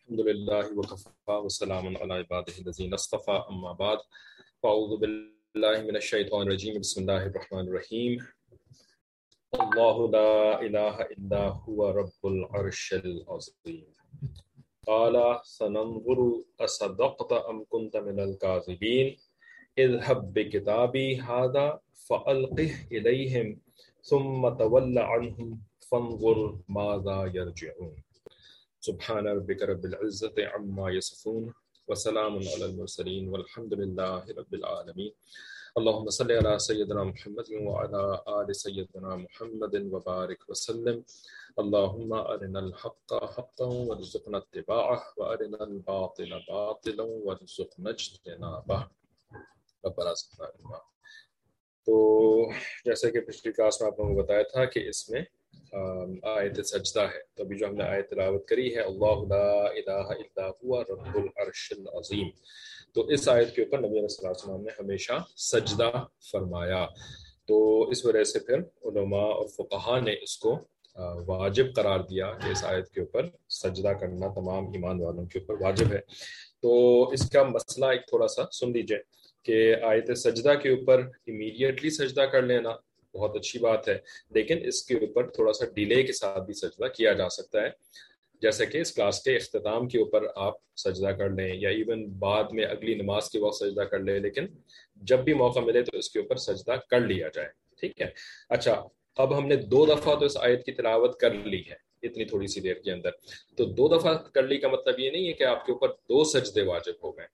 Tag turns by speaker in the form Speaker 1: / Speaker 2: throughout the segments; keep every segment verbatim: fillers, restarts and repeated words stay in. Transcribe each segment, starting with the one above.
Speaker 1: الحمد لله وكفى وسلام على عباده الذين اصطفى أما بعد فأعوذ بالله من الشيطان الرجيم بسم الله الرحمن الرحيم الله لا إله إلا هو رب العرش العظيم قال سننظر أصدقت أم كنت من الكاذبين اذهب بكتابي هذا فألقه إليهم ثم تول عنهم فانظر ماذا يرجعون سبحان ربك رب العزة عما يصفون وسلام على المرسلين والحمد لله رب العالمين اللهم صل على سيدنا محمد وعلى آل سيدنا محمد وبارك وسلم اللهم أرنا الحق حقا وارزقنا اتباعه وأرنا الباطل باطلا وارزقنا اجتنابه ربنا زدنا علما۔ تو جیسے کہ پچھلی کلاس میں آپ لوگوں کو بتایا تھا کہ اس میں آیت سجدہ ہے، تو ابھی جو ہم نے آیت تلاوت کری ہے اللہ لا الہ الا هو رب العرش العظیم، تو اس آیت کے اوپر نبی علیہ الصلوۃ والسلام نے ہمیشہ سجدہ فرمایا، تو اس وجہ سے پھر علماء اور فقہاء نے اس کو واجب قرار دیا کہ اس آیت کے اوپر سجدہ کرنا تمام ایمان والوں کے اوپر واجب ہے۔ تو اس کا مسئلہ ایک تھوڑا سا سن لیجئے کہ آیت سجدہ کے اوپر امیڈیٹلی سجدہ کر لینا بہت اچھی بات ہے، لیکن اس کے اوپر تھوڑا سا ڈیلے کے ساتھ بھی سجدہ کیا جا سکتا ہے، جیسے کہ اس کلاس کے اختتام کے اوپر آپ سجدہ کر لیں یا ایون بعد میں اگلی نماز کے وقت سجدہ کر لیں، لیکن جب بھی موقع ملے تو اس کے اوپر سجدہ کر لیا جائے، ٹھیک ہے۔ اچھا، اب ہم نے دو دفعہ تو اس آیت کی تلاوت کر لی ہے اتنی تھوڑی سی دیر کے اندر، تو دو دفعہ کر لی کا مطلب یہ نہیں ہے کہ آپ کے اوپر دو سجدے واجب ہو گئے،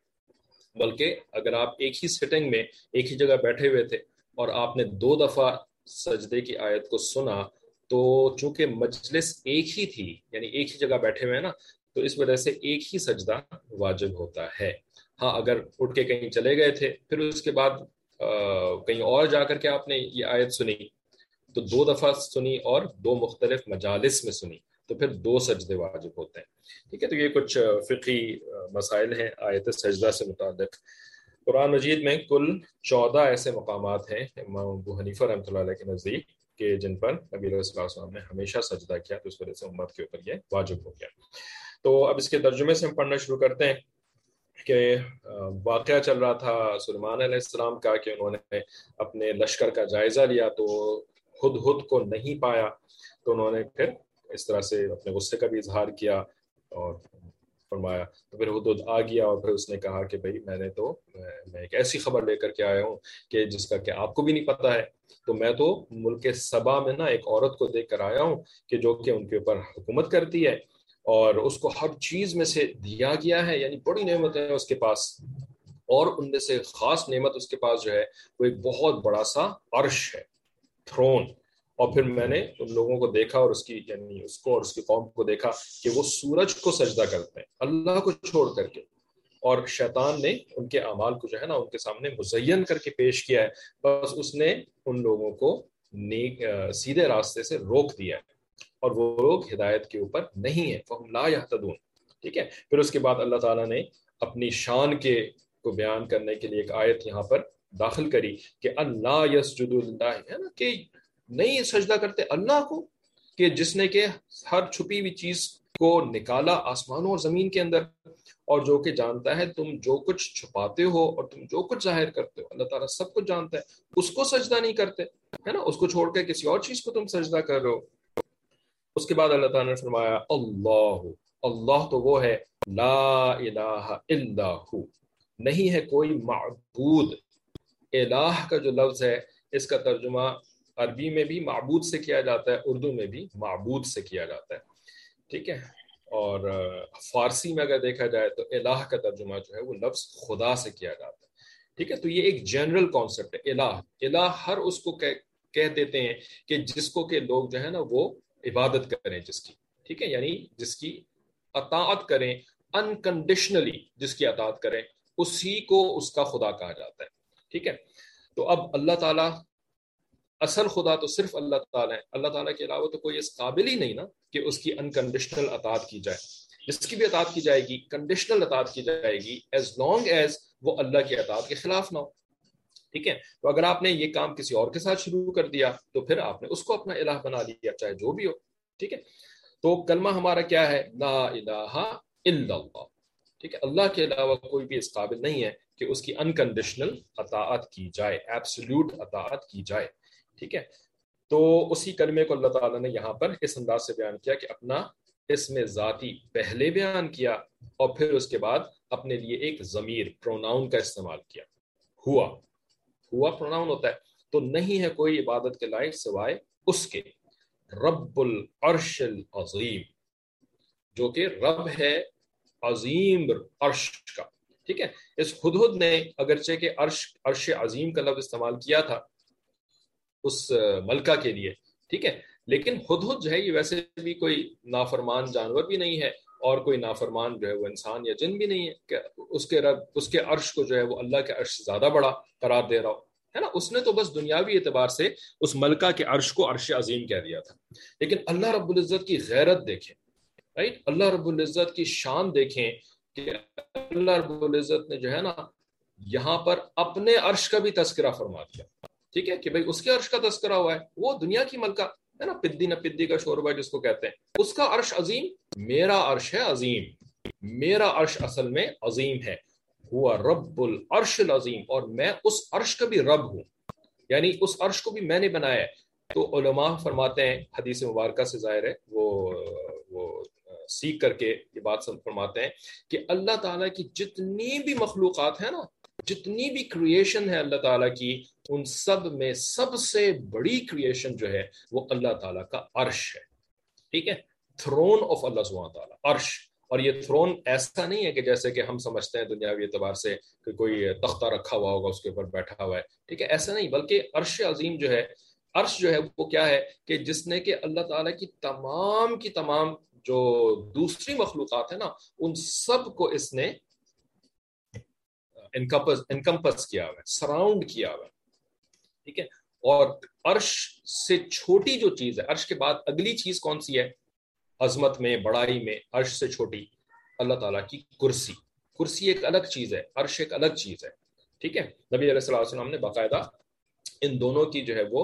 Speaker 1: بلکہ اگر آپ ایک ہی سٹنگ میں ایک ہی جگہ بیٹھے ہوئے تھے اور آپ نے دو دفعہ سجدے کی آیت کو سنا، تو چونکہ مجلس ایک ہی تھی، یعنی ایک ہی جگہ بیٹھے ہوئے ہیں نا، تو اس وجہ سے ایک ہی سجدہ واجب ہوتا ہے۔ ہاں، اگر اٹھ کے کہیں چلے گئے تھے پھر اس کے بعد کہیں اور جا کر کے آپ نے یہ آیت سنی، تو دو دفعہ سنی اور دو مختلف مجالس میں سنی، تو پھر دو سجدے واجب ہوتے ہیں، ٹھیک ہے۔ تو یہ کچھ فقہی مسائل ہیں آیت سجدہ سے متعلق۔ قرآن مجید میں کل چودہ ایسے مقامات ہیں امام ابو حنیفہ رحمۃ اللہ علیہ کے نزدیک کہ جن پر نبی علیہ الصلوۃ والسلام نے ہمیشہ سجدہ کیا، تو اس وجہ سے امت کے اوپر یہ واجب ہو گیا۔ تو اب اس کے ترجمے سے ہم پڑھنا شروع کرتے ہیں کہ واقعہ چل رہا تھا سلیمان علیہ السلام کا کہ انہوں نے اپنے لشکر کا جائزہ لیا تو ہد ہد کو نہیں پایا، تو انہوں نے پھر اس طرح سے اپنے غصے کا بھی اظہار کیا اور فرمایا، تو پھر ہدہد آ گیا اور پھر اس نے کہا کہ بھئی میں نے تو میں ایک ایسی خبر لے کر کے آیا ہوں کہ جس کا کہ آپ کو بھی نہیں پتہ ہے، تو میں تو ملک سبا میں نا ایک عورت کو دیکھ کر آیا ہوں کہ جو کہ ان کے اوپر حکومت کرتی ہے اور اس کو ہر چیز میں سے دیا گیا ہے، یعنی بڑی نعمتیں ہیں اس کے پاس، اور ان میں سے خاص نعمت اس کے پاس جو ہے وہ ایک بہت بڑا سا عرش ہے، تھرون۔ اور پھر میں نے ان لوگوں کو دیکھا اور اس کی یعنی اس کو اور اس کی قوم کو دیکھا کہ وہ سورج کو سجدہ کرتے ہیں اللہ کو چھوڑ کر کے، اور شیطان نے ان کے اعمال کو جو ہے نا ان کے سامنے مزین کر کے پیش کیا ہے، بس اس نے ان لوگوں کو نیک سیدھے راستے سے روک دیا ہے اور وہ لوگ ہدایت کے اوپر نہیں ہیں، فہم لا یہتدون، ٹھیک ہے۔ پھر اس کے بعد اللہ تعالیٰ نے اپنی شان کے کو بیان کرنے کے لیے ایک آیت یہاں پر داخل کری کہ اللہ یسجد للہ، ہے نا، کہ نہیں سجدہ کرتے اللہ کو، کہ جس نے کہ ہر چھپی ہوئی چیز کو نکالا آسمانوں اور زمین کے اندر، اور جو کہ جانتا ہے تم جو کچھ چھپاتے ہو اور تم جو کچھ ظاہر کرتے ہو، اللہ تعالیٰ سب کچھ جانتا ہے، اس کو سجدہ نہیں کرتے، ہے نا، اس کو چھوڑ کے کسی اور چیز کو تم سجدہ کر رہے ہو۔ اس کے بعد اللہ تعالیٰ نے فرمایا اللہ، اللہ تو وہ ہے لا الہ الا ہو، نہیں ہے کوئی معبود۔ الہ کا جو لفظ ہے اس کا ترجمہ عربی میں بھی معبود سے کیا جاتا ہے، اردو میں بھی معبود سے کیا جاتا ہے، ٹھیک ہے، اور فارسی میں اگر دیکھا جائے تو الہ کا ترجمہ جو ہے وہ لفظ خدا سے کیا جاتا ہے، ٹھیک ہے۔ تو یہ ایک جنرل کانسیپٹ ہے الہ، الہ ہر اس کو کہہ دیتے ہیں کہ جس کو کہ لوگ جو ہے نا وہ عبادت کریں جس کی، ٹھیک ہے، یعنی جس کی اطاعت کریں انکنڈیشنلی، جس کی اطاعت کریں اسی کو اس کا خدا کہا جاتا ہے، ٹھیک ہے۔ تو اب اللہ تعالیٰ اصل خدا تو صرف اللہ تعالیٰ ہے، اللہ تعالیٰ کے علاوہ تو کوئی اس قابل ہی نہیں نا کہ اس کی انکنڈیشنل اطاعت کی جائے، جس کی بھی اطاعت کی جائے گی کنڈیشنل اطاعت کی جائے گی ایز لانگ ایز وہ اللہ کی اطاعت کے خلاف نہ ہو، ٹھیک ہے۔ تو اگر آپ نے یہ کام کسی اور کے ساتھ شروع کر دیا تو پھر آپ نے اس کو اپنا الہ بنا لیا، چاہے جو بھی ہو، ٹھیک ہے۔ تو کلمہ ہمارا کیا ہے؟ لا الہ الا اللہ. ٹھیک ہے, اللہ کے علاوہ کوئی بھی اس قابل نہیں ہے کہ اس کی انکنڈیشنل اطاعت کی جائے, ایبسلیوٹ اطاعت کی جائے. ٹھیک ہے, تو اسی کلمے کو اللہ تعالیٰ نے یہاں پر اس انداز سے بیان کیا کہ اپنا اسم ذاتی پہلے بیان کیا اور پھر اس کے بعد اپنے لیے ایک ضمیر پروناؤن کا استعمال کیا. ہوا, ہوا پروناؤن ہوتا ہے. تو نہیں ہے کوئی عبادت کے لائق سوائے اس کے, رب العرش العظیم, جو کہ رب ہے عظیم عرش کا. ٹھیک ہے, اس ہدہد نے اگرچہ کہ عرش عرش عظیم کا لفظ استعمال کیا تھا اس ملکہ کے لیے, ٹھیک ہے, لیکن ہدہد جو ہے یہ ویسے بھی کوئی نافرمان جانور بھی نہیں ہے اور کوئی نافرمان جو ہے وہ انسان یا جن بھی نہیں ہے کہ اس کے رب اس کے عرش کو جو ہے وہ اللہ کے عرش سے زیادہ بڑا قرار دے رہا ہو, ہے نا. اس نے تو بس دنیاوی اعتبار سے اس ملکہ کے عرش کو عرش عظیم کہہ دیا تھا, لیکن اللہ رب العزت کی غیرت دیکھیں, رائٹ, اللہ رب العزت کی شان دیکھیں کہ اللہ رب العزت نے جو ہے نا یہاں پر اپنے عرش کا بھی تذکرہ فرما دیا. ٹھیک ہے, کہ بھئی اس کے عرش کا تذکرہ ہوا ہے, وہ دنیا کی ملکہ ہے نا, پدی نہ پدی کا شوربہ جس کو کہتے ہیں, اس کا عرش عظیم, میرا عرش ہے عظیم, میرا عرش اصل میں عظیم ہے. ہوا رب العرش العظیم, اور میں اس عرش کا بھی رب ہوں, یعنی اس عرش کو بھی میں نے بنایا ہے. تو علماء فرماتے ہیں, حدیث مبارکہ سے ظاہر ہے, وہ وہ سیکھ کر کے یہ بات سب فرماتے ہیں کہ اللہ تعالیٰ کی جتنی بھی مخلوقات ہیں نا, جتنی بھی کریشن ہے اللہ تعالیٰ کی, ان سب میں سب سے بڑی کریشن جو ہے وہ اللہ تعالیٰ کا عرش ہے. ٹھیک ہے, تھرون آف اللہ سبحانہ تعالیٰ, عرش. اور یہ تھرون ایسا نہیں ہے کہ جیسے کہ ہم سمجھتے ہیں دنیاوی اعتبار سے کہ کوئی تختہ رکھا ہوا ہوگا اس کے اوپر بیٹھا ہوا ہے. ٹھیک ہے, ایسا نہیں, بلکہ عرش عظیم جو ہے, عرش جو ہے وہ کیا ہے کہ جس نے کہ اللہ تعالیٰ کی تمام کی تمام جو دوسری مخلوقات ہیں نا ان سب کو اس نے انکمپس انکمپس کیا ہوا ہے, سراؤنڈ کیا ہوا ہے. ٹھیک ہے, اور عرش سے چھوٹی جو چیز ہے, عرش کے بعد اگلی چیز کون سی ہے عظمت میں, بڑائی میں, عرش سے چھوٹی اللہ تعالیٰ کی کرسی. کرسی ایک الگ چیز ہے, عرش ایک الگ چیز ہے. ٹھیک ہے, نبی علیہ الصلوۃ والسلام نے باقاعدہ ان دونوں کی جو ہے وہ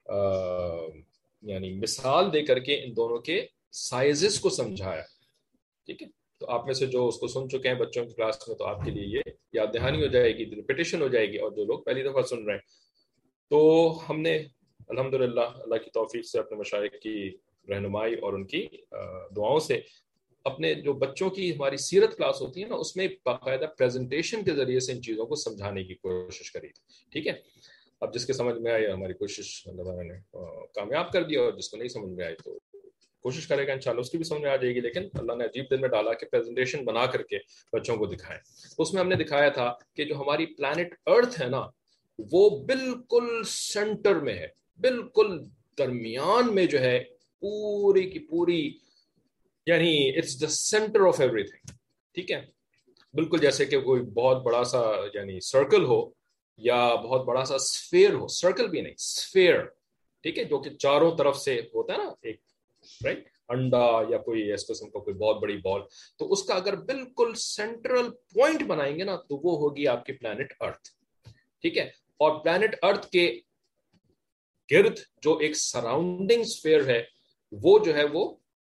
Speaker 1: یعنی مثال دے کر کے ان دونوں کے سائزز کو سمجھایا. ٹھیک ہے, تو آپ میں سے جو اس کو سن چکے ہیں بچوں کی کلاس میں, تو آپ کے لیے یہ یاد دہانی ہو جائے گی, ریپیٹیشن ہو جائے گی, اور جو لوگ پہلی دفعہ سن رہے ہیں, تو ہم نے الحمدللہ اللہ کی توفیق سے اپنے مشائخ کی رہنمائی اور ان کی دعاؤں سے اپنے جو بچوں کی ہماری سیرت کلاس ہوتی ہے نا اس میں باقاعدہ پریزنٹیشن کے ذریعے سے ان چیزوں کو سمجھانے کی کوشش کری تھی. ٹھیک ہے, اب جس کے سمجھ میں آئی ہماری کوشش اللہ تعالیٰ نے کامیاب کر دیا, اور جس کو نہیں سمجھ میں آئی تو کوشش کرے گا انشاءاللہ اس کی بھی سمجھ میں آ جائے گی. لیکن اللہ نے عجیب دل میں ڈالا کہ پریزنٹیشن بنا کر کے بچوں کو دکھائیں. اس میں ہم نے دکھایا تھا کہ جو ہماری پلانٹ ارتھ ہے نا وہ بالکل سینٹر میں ہے, بالکل درمیان میں جو ہے پوری کی پوری, یعنی اٹس دا سینٹر آف ایوری تھنگ. ٹھیک ہے, بالکل جیسے کہ کوئی بہت بڑا سا یعنی سرکل ہو یا بہت بڑا سا سفیر ہو, سرکل بھی نہیں سفیر. ٹھیک ہے, جو کہ چاروں طرف سے ہوتا ہے نا ایک, رائٹ, انڈا یا کوئی اس قسم کا کوئی بہت بڑی بال, تو اس کا اگر بالکل سینٹرل پوائنٹ بنائیں گے نا تو وہ ہوگی آپ کی پلانٹ ارتھ. ٹھیک ہے, اور پلانٹ ارتھ کے گرد جو ایک سراؤنڈنگ سفیر ہے وہ جو ہے وہ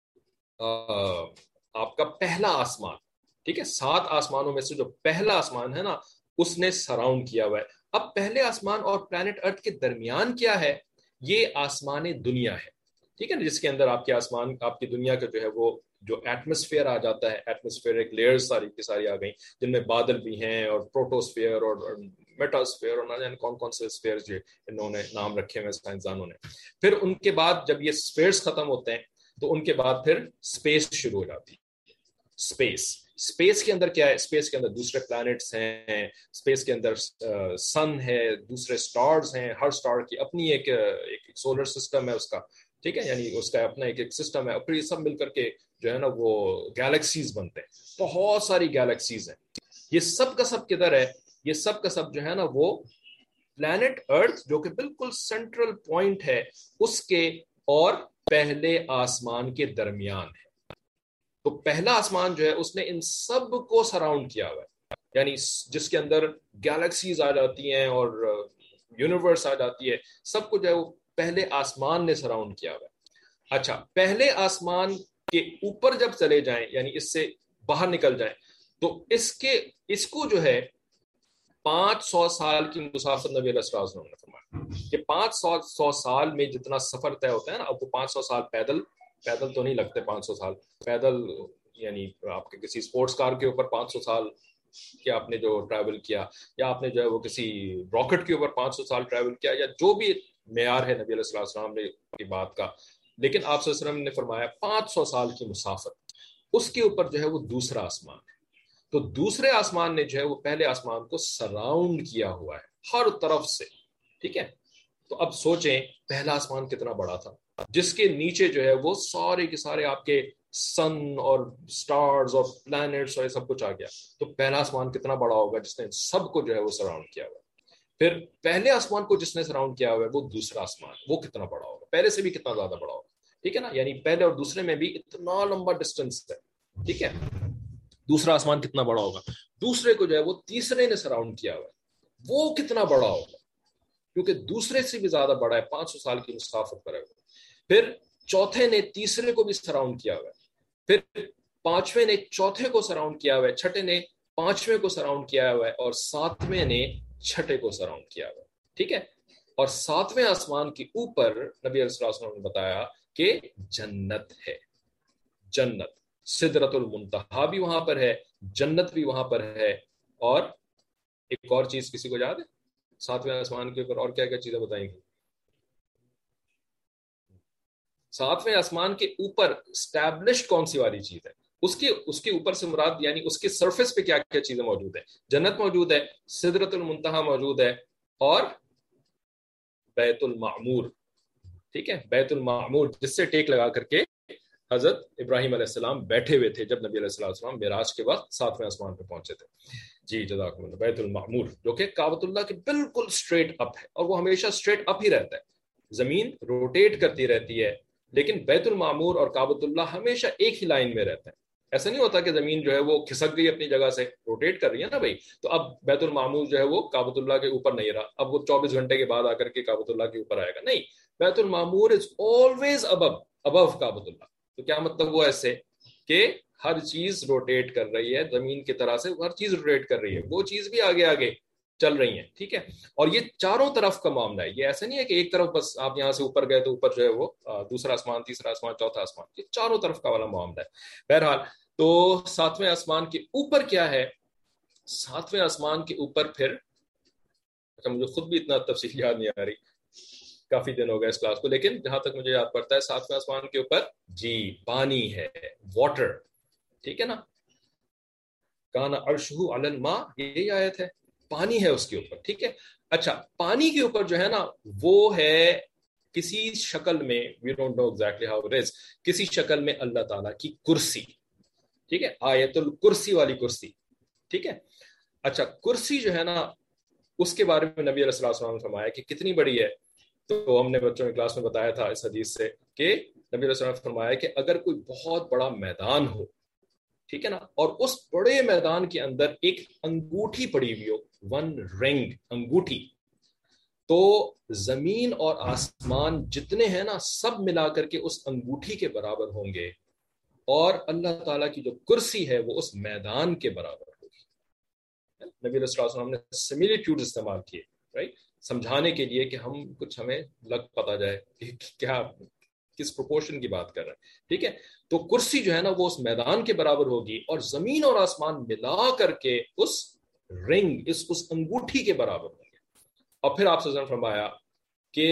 Speaker 1: آپ کا پہلا آسمان. ٹھیک ہے, سات آسمانوں میں سے جو پہلا آسمان ہے نا اس نے سراؤنڈ کیا ہوا ہے. اب پہلے آسمان اور پلانٹ ارتھ کے درمیان کیا ہے, یہ آسمان دنیا ہے. ٹھیک ہے نا, جس کے اندر آپ کے آسمان آپ کی دنیا کا جو ہے وہ جو ایٹماسفیئر آ جاتا ہے, ایٹماسفیئر ایک لیئر ساری کی ساری آ گئی جن میں بادل بھی ہیں اور پروٹوسفیئر اور میٹاسفیئر اور نہ جانے کون کون سے اسفیئر جو انہوں نے نام رکھے ہوئے سائنسدانوں نے. پھر ان کے بعد جب یہ اسفیئرس ختم ہوتے ہیں تو ان کے بعد پھر اسپیس شروع ہو جاتی ہے. اسپیس اسپیس کے اندر کیا ہے, اسپیس کے اندر دوسرے پلانٹس ہیں, اسپیس کے اندر سن ہے, دوسرے اسٹارز ہیں, ہر اسٹار کی اپنی ایک ایک سولر سسٹم ہے اس کا. ٹھیک ہے, یعنی اس کا اپنا ایک ایک سسٹم ہے, اور پھر یہ سب مل کر کے جو ہے نا وہ گیلیکسیز بنتے ہیں. بہت ساری گیلیکسیز ہیں. یہ سب کا سب کدھر ہے, یہ سب کا سب جو ہے نا وہ پلانٹ ارتھ جو کہ بالکل سینٹرل پوائنٹ ہے اس کے اور پہلے آسمان کے درمیان ہے. تو پہلا آسمان جو ہے اس نے ان سب کو سراؤنڈ کیا ہوا ہے, یعنی جس کے اندر گیلیکسیز آ جاتی ہیں اور یونیورس آ جاتی ہے, سب کو جو ہے وہ پہلے آسمان نے سراؤنڈ کیا ہوا ہے. اچھا, پہلے آسمان کے اوپر جب چلے جائیں, یعنی اس سے باہر نکل جائیں. تو اس کے اس کو جو ہے پانچ سو سال کی مسافت نبی علیہ السلام نے فرمایا کہ پانچ سو سو سال میں جتنا سفر طے ہوتا ہے نا, اب وہ پانچ سو سال پیدل پیدل تو نہیں لگتے, پانچ سو سال پیدل یعنی آپ کے کسی اسپورٹس کار کے اوپر پانچ سو سال کہ آپ نے جو ٹریول کیا, یا آپ نے جو ہے وہ کسی راکٹ کے اوپر پانچ سو سال ٹریول کیا, یا جو بھی معیار ہے نبی علیہ السلام نے کی بات کا, لیکن آپ صلی اللہ علیہ وسلم نے فرمایا پانچ سو سال کی مسافت, اس کے اوپر جو ہے وہ دوسرا آسمان ہے. تو دوسرے آسمان نے جو ہے وہ پہلے آسمان کو سراؤنڈ کیا ہوا ہے ہر طرف سے, ٹھیک ہے. تو اب سوچیں پہلا آسمان کتنا بڑا تھا, جس کے نیچے جو ہے وہ سارے کے سارے آپ کے سن اور سٹارز اور پلانٹس اور سب کچھ آ گیا. تو پہلا آسمان کتنا بڑا ہوگا جس نے سب کو جو ہے وہ سراؤنڈ کیا ہوا ہے. پھر پہلے آسمان کو جس نے سراؤنڈ کیا ہوا ہے وہ دوسرا آسمان, وہ کتنا بڑا ہوگا, پہلے سے بھی کتنا زیادہ بڑا ہوگا, ٹھیک ہے نا. یعنی پہلے اور دوسرے میں بھی اتنا لمبا ڈسٹینس ہے, ٹھیک ہے. دوسرا آسمان کتنا بڑا ہوگا, دوسرے کو جو ہے وہ تیسرے نے سراؤنڈ کیا ہوا ہے, وہ کتنا بڑا ہوگا کیونکہ دوسرے سے بھی زیادہ بڑا ہے, پانچ سو سال کی مسافت پر ہے. پھر چوتھے نے تیسرے کو بھی سراؤنڈ کیا ہوا ہے, پھر پانچویں نے چوتھے کو سراؤنڈ کیا ہوا ہے, چھٹے نے پانچویں کو سراؤنڈ کیا ہوا ہے, اور ساتویں نے چھٹے کو سراؤنڈ کیا ہوا ہے, ٹھیک ہے. اور ساتویں آسمان کے اوپر نبی علیہ السلام نے بتایا کہ جنت ہے, جنت سدرۃ المنتہا بھی وہاں پر ہے, جنت بھی وہاں پر ہے. اور ایک اور چیز کسی کو یاد ہے ساتویں آسمان کے اوپر اور کیا کیا چیزیں بتائیں گی؟ ساتویں آسمان کے اوپر اسٹیبلشڈ کون سی والی چیز ہے, اس کے اس کے اوپر سے مراد یعنی اس کے سرفیس پہ کیا کیا چیزیں موجود ہیں؟ جنت موجود ہے, سدرۃ المنتہا موجود ہے, اور بیت المعمور, ٹھیک ہے. بیت المعمور جس سے ٹیک لگا کر کے حضرت ابراہیم علیہ السلام بیٹھے ہوئے تھے جب نبی علیہ السلام معراج کے وقت ساتویں آسمان پہ پہنچے تھے. جی جزاکم اللہ. بیت المعمور جو کہ کعبۃ اللہ کے بالکل اسٹریٹ اپ ہے, اور وہ ہمیشہ اسٹریٹ اپ ہی رہتا ہے, زمین روٹیٹ کرتی رہتی ہے, لیکن بیت المعمور اور کعبۃ اللہ ہمیشہ ایک ہی لائن میں رہتا ہے. ایسا نہیں ہوتا کہ زمین جو ہے وہ کھسک گئی اپنی جگہ سے, روٹیٹ کر رہی ہے نا بھائی, تو اب بیت المعمور جو ہے وہ کعبۃ اللہ کے اوپر نہیں رہا, اب وہ چوبیس گھنٹے کے بعد آ کر کے کعبۃ اللہ کے اوپر آئے گا, نہیں. بیت المعمور از آلویز ابو ابو کعبۃ اللہ. تو کیا مطلب وہ ایسے کہ ہر چیز روٹیٹ کر رہی ہے زمین کی طرح سے, ہر چیز روٹیٹ کر رہی ہے, وہ چیز بھی آگے آگے چل رہی ہیں, ٹھیک ہے. اور یہ چاروں طرف کا معاملہ ہے, یہ ایسا نہیں ہے کہ ایک طرف بس آپ یہاں سے اوپر گئے تو اوپر جو ہے وہ دوسرا آسمان, تیسرا آسمان, چوتھا آسمان, یہ چاروں طرف کا والا معاملہ ہے. بہرحال تو ساتویں آسمان کے اوپر کیا ہے, ساتویں آسمان کے اوپر پھر اچھا مجھے خود بھی اتنا تفصیل یاد نہیں آ رہی, کافی دن ہو گئے اس کلاس کو, لیکن جہاں تک مجھے یاد پڑتا ہے ساتویں آسمان کے اوپر جی پانی ہے, واٹر, ٹھیک ہے نا. کانا عرشہ علی الماء, یہی آیت ہے, پانی ہے اس کے اوپر, ٹھیک ہے. اچھا پانی کے اوپر جو ہے نا وہ ہے کسی شکل میں, we don't know exactly how it is, کسی شکل میں اللہ تعالیٰ کی کرسی, ٹھیک ہے, آیت الکرسی والی کرسی, ٹھیک ہے. اچھا کرسی جو ہے نا اس کے بارے میں نبی علیہ السلام نے فرمایا کہ کتنی بڑی ہے, تو ہم نے بچوں کی کلاس میں بتایا تھا اس حدیث سے کہ نبی علیہ السلام نے فرمایا کہ اگر کوئی بہت بڑا میدان ہو, ٹھیک ہے نا, اور اس بڑے میدان کے اندر ایک انگوٹھی پڑی ہوئی ہو, ون رنگ انگوٹھی, تو زمین اور آسمان جتنے ہیں نا سب ملا کر کے اس انگوٹھی کے برابر ہوں گے, اور اللہ تعالیٰ کی جو کرسی ہے وہ اس میدان کے برابر ہوگی. نبی علیہ السلام نے سمیلیٹیوڈ استعمال کیے, رائٹ, سمجھانے کے لیے کہ ہم کچھ ہمیں لگ پتا جائے کہ کیا کس پروپورشن کی بات کر رہے ہیں, ٹھیک ہے. تو کرسی جو ہے نا وہ اس میدان کے برابر ہوگی, اور زمین اور آسمان ملا کر کے اس رنگ, اس اس انگوٹھی کے برابر ہوں گے. اور پھر آپ سے فرمایا کہ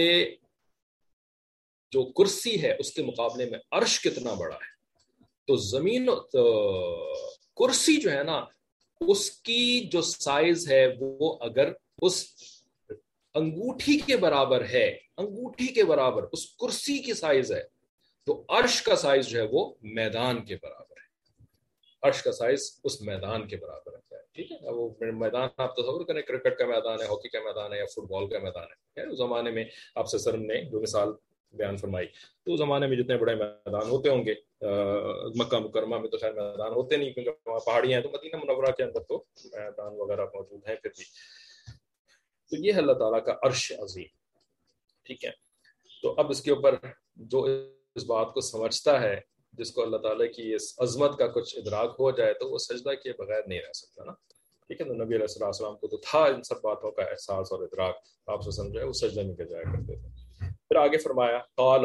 Speaker 1: جو کرسی ہے اس کے مقابلے میں عرش کتنا بڑا ہے, تو زمین تو کرسی جو ہے نا اس کی جو سائز ہے وہ اگر اس انگوٹھی کے برابر ہے, انگوٹھی کے برابر اس کرسی کی سائز ہے, تو عرش کا سائز جو ہے وہ میدان کے برابر ہے, عرش کا سائز اس میدان کے برابر ہے, ٹھیک ہے. وہ میدان آپ تصور کریں, کرکٹ کا میدان ہے, ہاکی کا میدان ہے, یا فٹ بال کا میدان ہے. اس زمانے میں آپ سے سرم نے جو مثال بیان فرمائی, تو اس زمانے میں جتنے بڑے میدان ہوتے ہوں گے, مکہ مکرمہ میں تو خیر میدان ہوتے نہیں کیونکہ وہاں پہاڑیاں ہیں, تو مدینہ منورہ کے اندر تو میدان وغیرہ موجود ہیں پھر بھی. تو یہ ہے اللہ تعالیٰ کا عرش عظیم, ٹھیک ہے. تو اب اس کے اوپر جو اس بات کو سمجھتا ہے جس کو اللہ تعالیٰ کی اس عظمت کا کچھ ادراک ہو جائے تو وہ سجدہ کیے بغیر نہیں رہ سکتا نا. ٹھیک ہے, تو نبی علیہ السلام کو تو تھا ان سب باتوں کا احساس اور ادراک, آپ سے سمجھائے وہ سجدہ میں جایا کرتے تھے. پھر آگے فرمایا قال,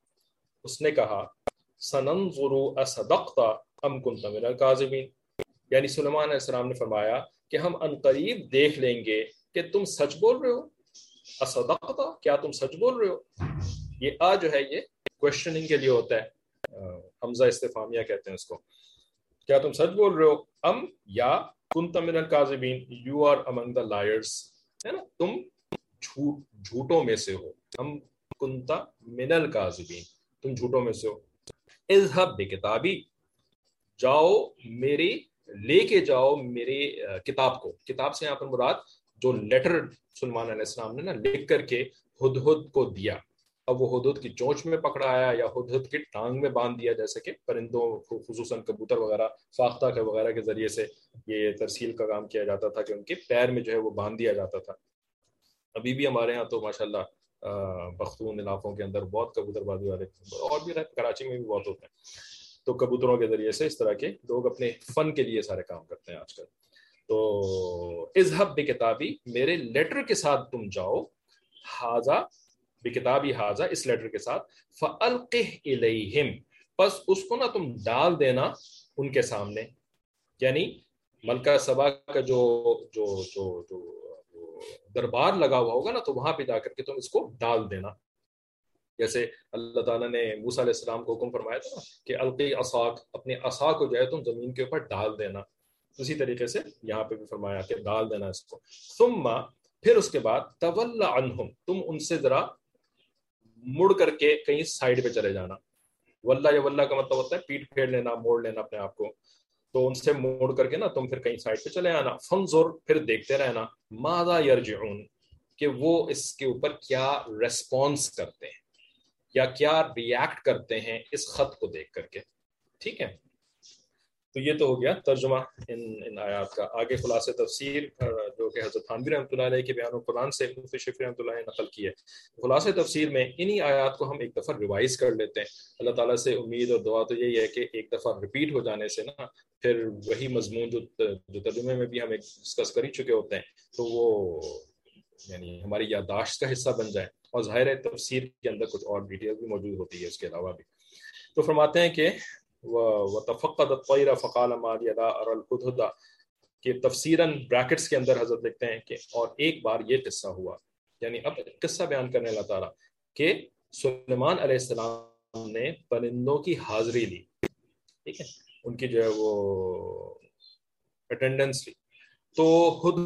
Speaker 1: اس نے کہا سننظر اصدقت ام كنت من الكاذبین, یعنی سلیمان علیہ السلام نے فرمایا کہ ہم عنقریب دیکھ لیں گے کہ تم سچ بول رہے ہو. اصدقت, کیا تم سچ بول رہے ہو. یہ آ جو ہے یہ کوشچننگ کے لیے ہوتا ہے, حمزہ استفہامیہ کہتے ہیں اس کو. کیا تم سچ بول رہے ہو, ام یا کنت من الکاذبین, you are among the liars, ہے نا, تم جھوٹ جھوٹوں میں سے ہو. ہم کنت من الکاذبین, تم جھوٹوں میں سے ہو. اذهب بکتابی, جاؤ میری لے کے جاؤ میری کتاب کو. کتاب سے یہاں پر مراد جو لیٹر سلیمان علیہ السلام نے نا لکھ کر کے ہدہد کو دیا. اب وہ ہدہد کی چونچ میں پکڑایا یا ہدہد کی ٹانگ میں باندھ دیا, جیسے کہ پرندوں خصوصاً کبوتر وغیرہ فاختہ کے وغیرہ کے ذریعے سے یہ ترسیل کا کام کیا جاتا تھا کہ ان کے پیر میں جو ہے وہ باندھ دیا جاتا تھا. ابھی بھی ہمارے ہاں تو ماشاءاللہ پختون علاقوں کے اندر بہت کبوتر بازی والے, اور بھی کراچی میں بھی بہت ہوتے ہیں, تو کبوتروں کے ذریعے سے اس طرح کے لوگ اپنے فن کے لیے سارے کام کرتے ہیں آج کل. تو اذهب بکتابی, میرے لیٹر کے ساتھ تم جاؤ, حاذا بکتابی حاذا, اس لیٹر کے ساتھ, فَأَلْقِهْ إِلَيْهِمْ, پس اس کو نا تم ڈال دینا ان کے سامنے. یعنی ملکہ سبا کا جو جو جو جو دربار لگا ہوا ہوگا نا, تو وہاں پہ جا کر کے تم اس کو ڈال دینا. جیسے اللہ تعالیٰ نے موسیٰ علیہ السلام کو حکم فرمایا تھا کہ القی عصاک, اپنے عصا کو جو ہے تم زمین کے اوپر ڈال دینا. اسی طریقے سے یہاں پہ بھی فرمایا کہ ڈال دینا اس کو. ثم, پھر اس کے بعد, تول عنہم, تم ان سے ذرا مڑ کر کے کہیں سائڈ پہ چلے جانا. واللہ یا واللہ کا مطلب ہوتا ہے پیٹ پھیر لینا, موڑ لینا اپنے آپ کو. تو ان سے موڑ کر کے نا تم پھر کہیں سائڈ پہ چلے آنا. فانظر, پھر دیکھتے رہنا, ماذا یرجعون, کہ وہ اس کے اوپر کیا ریسپانس کرتے ہیں یا کیا ریاکٹ کرتے ہیں اس خط کو دیکھ کر کے. ٹھیک ہے, تو یہ تو ہو گیا ترجمہ ان ان آیات کا. آگے خلاصہ تفسیر جو کہ حضرت تھانوی رحمۃ اللہ علیہ کے بیان القرآن سے مفتی شفیع رحمۃ اللہ علیہ نے نقل کی ہے. خلاصہ تفسیر میں انہی آیات کو ہم ایک دفعہ ریوائز کر لیتے ہیں. اللہ تعالیٰ سے امید اور دعا تو یہی ہے کہ ایک دفعہ ریپیٹ ہو جانے سے نا پھر وہی مضمون جو جو ترجمے میں بھی ہم ایک ڈسکس کر ہی چکے ہوتے ہیں تو وہ یعنی ہماری یادداشت کا حصہ بن جائے. اور ظاہر ہے تفسیر کے اندر کچھ اور ڈیٹیل بھی موجود ہوتی ہے اس کے علاوہ بھی. تو فرماتے ہیں کہ وَتَفَقَّدَ الطَّيْرَ فَقَالَ مَا لِيَ لَا أَرَى الْهُدْهُدَ, کہ تفسیراً بریکٹس کے اندر حضرت لکھتے ہیں کہ اور ایک بار یہ قصہ ہوا, یعنی اب قصہ بیان کرنے اللہ تعالیٰ کہ سلیمان علیہ السلام نے پرندوں کی حاضری لی. ٹھیک ہے, ان کی جو ہے وہ اٹینڈنس لی, تو خود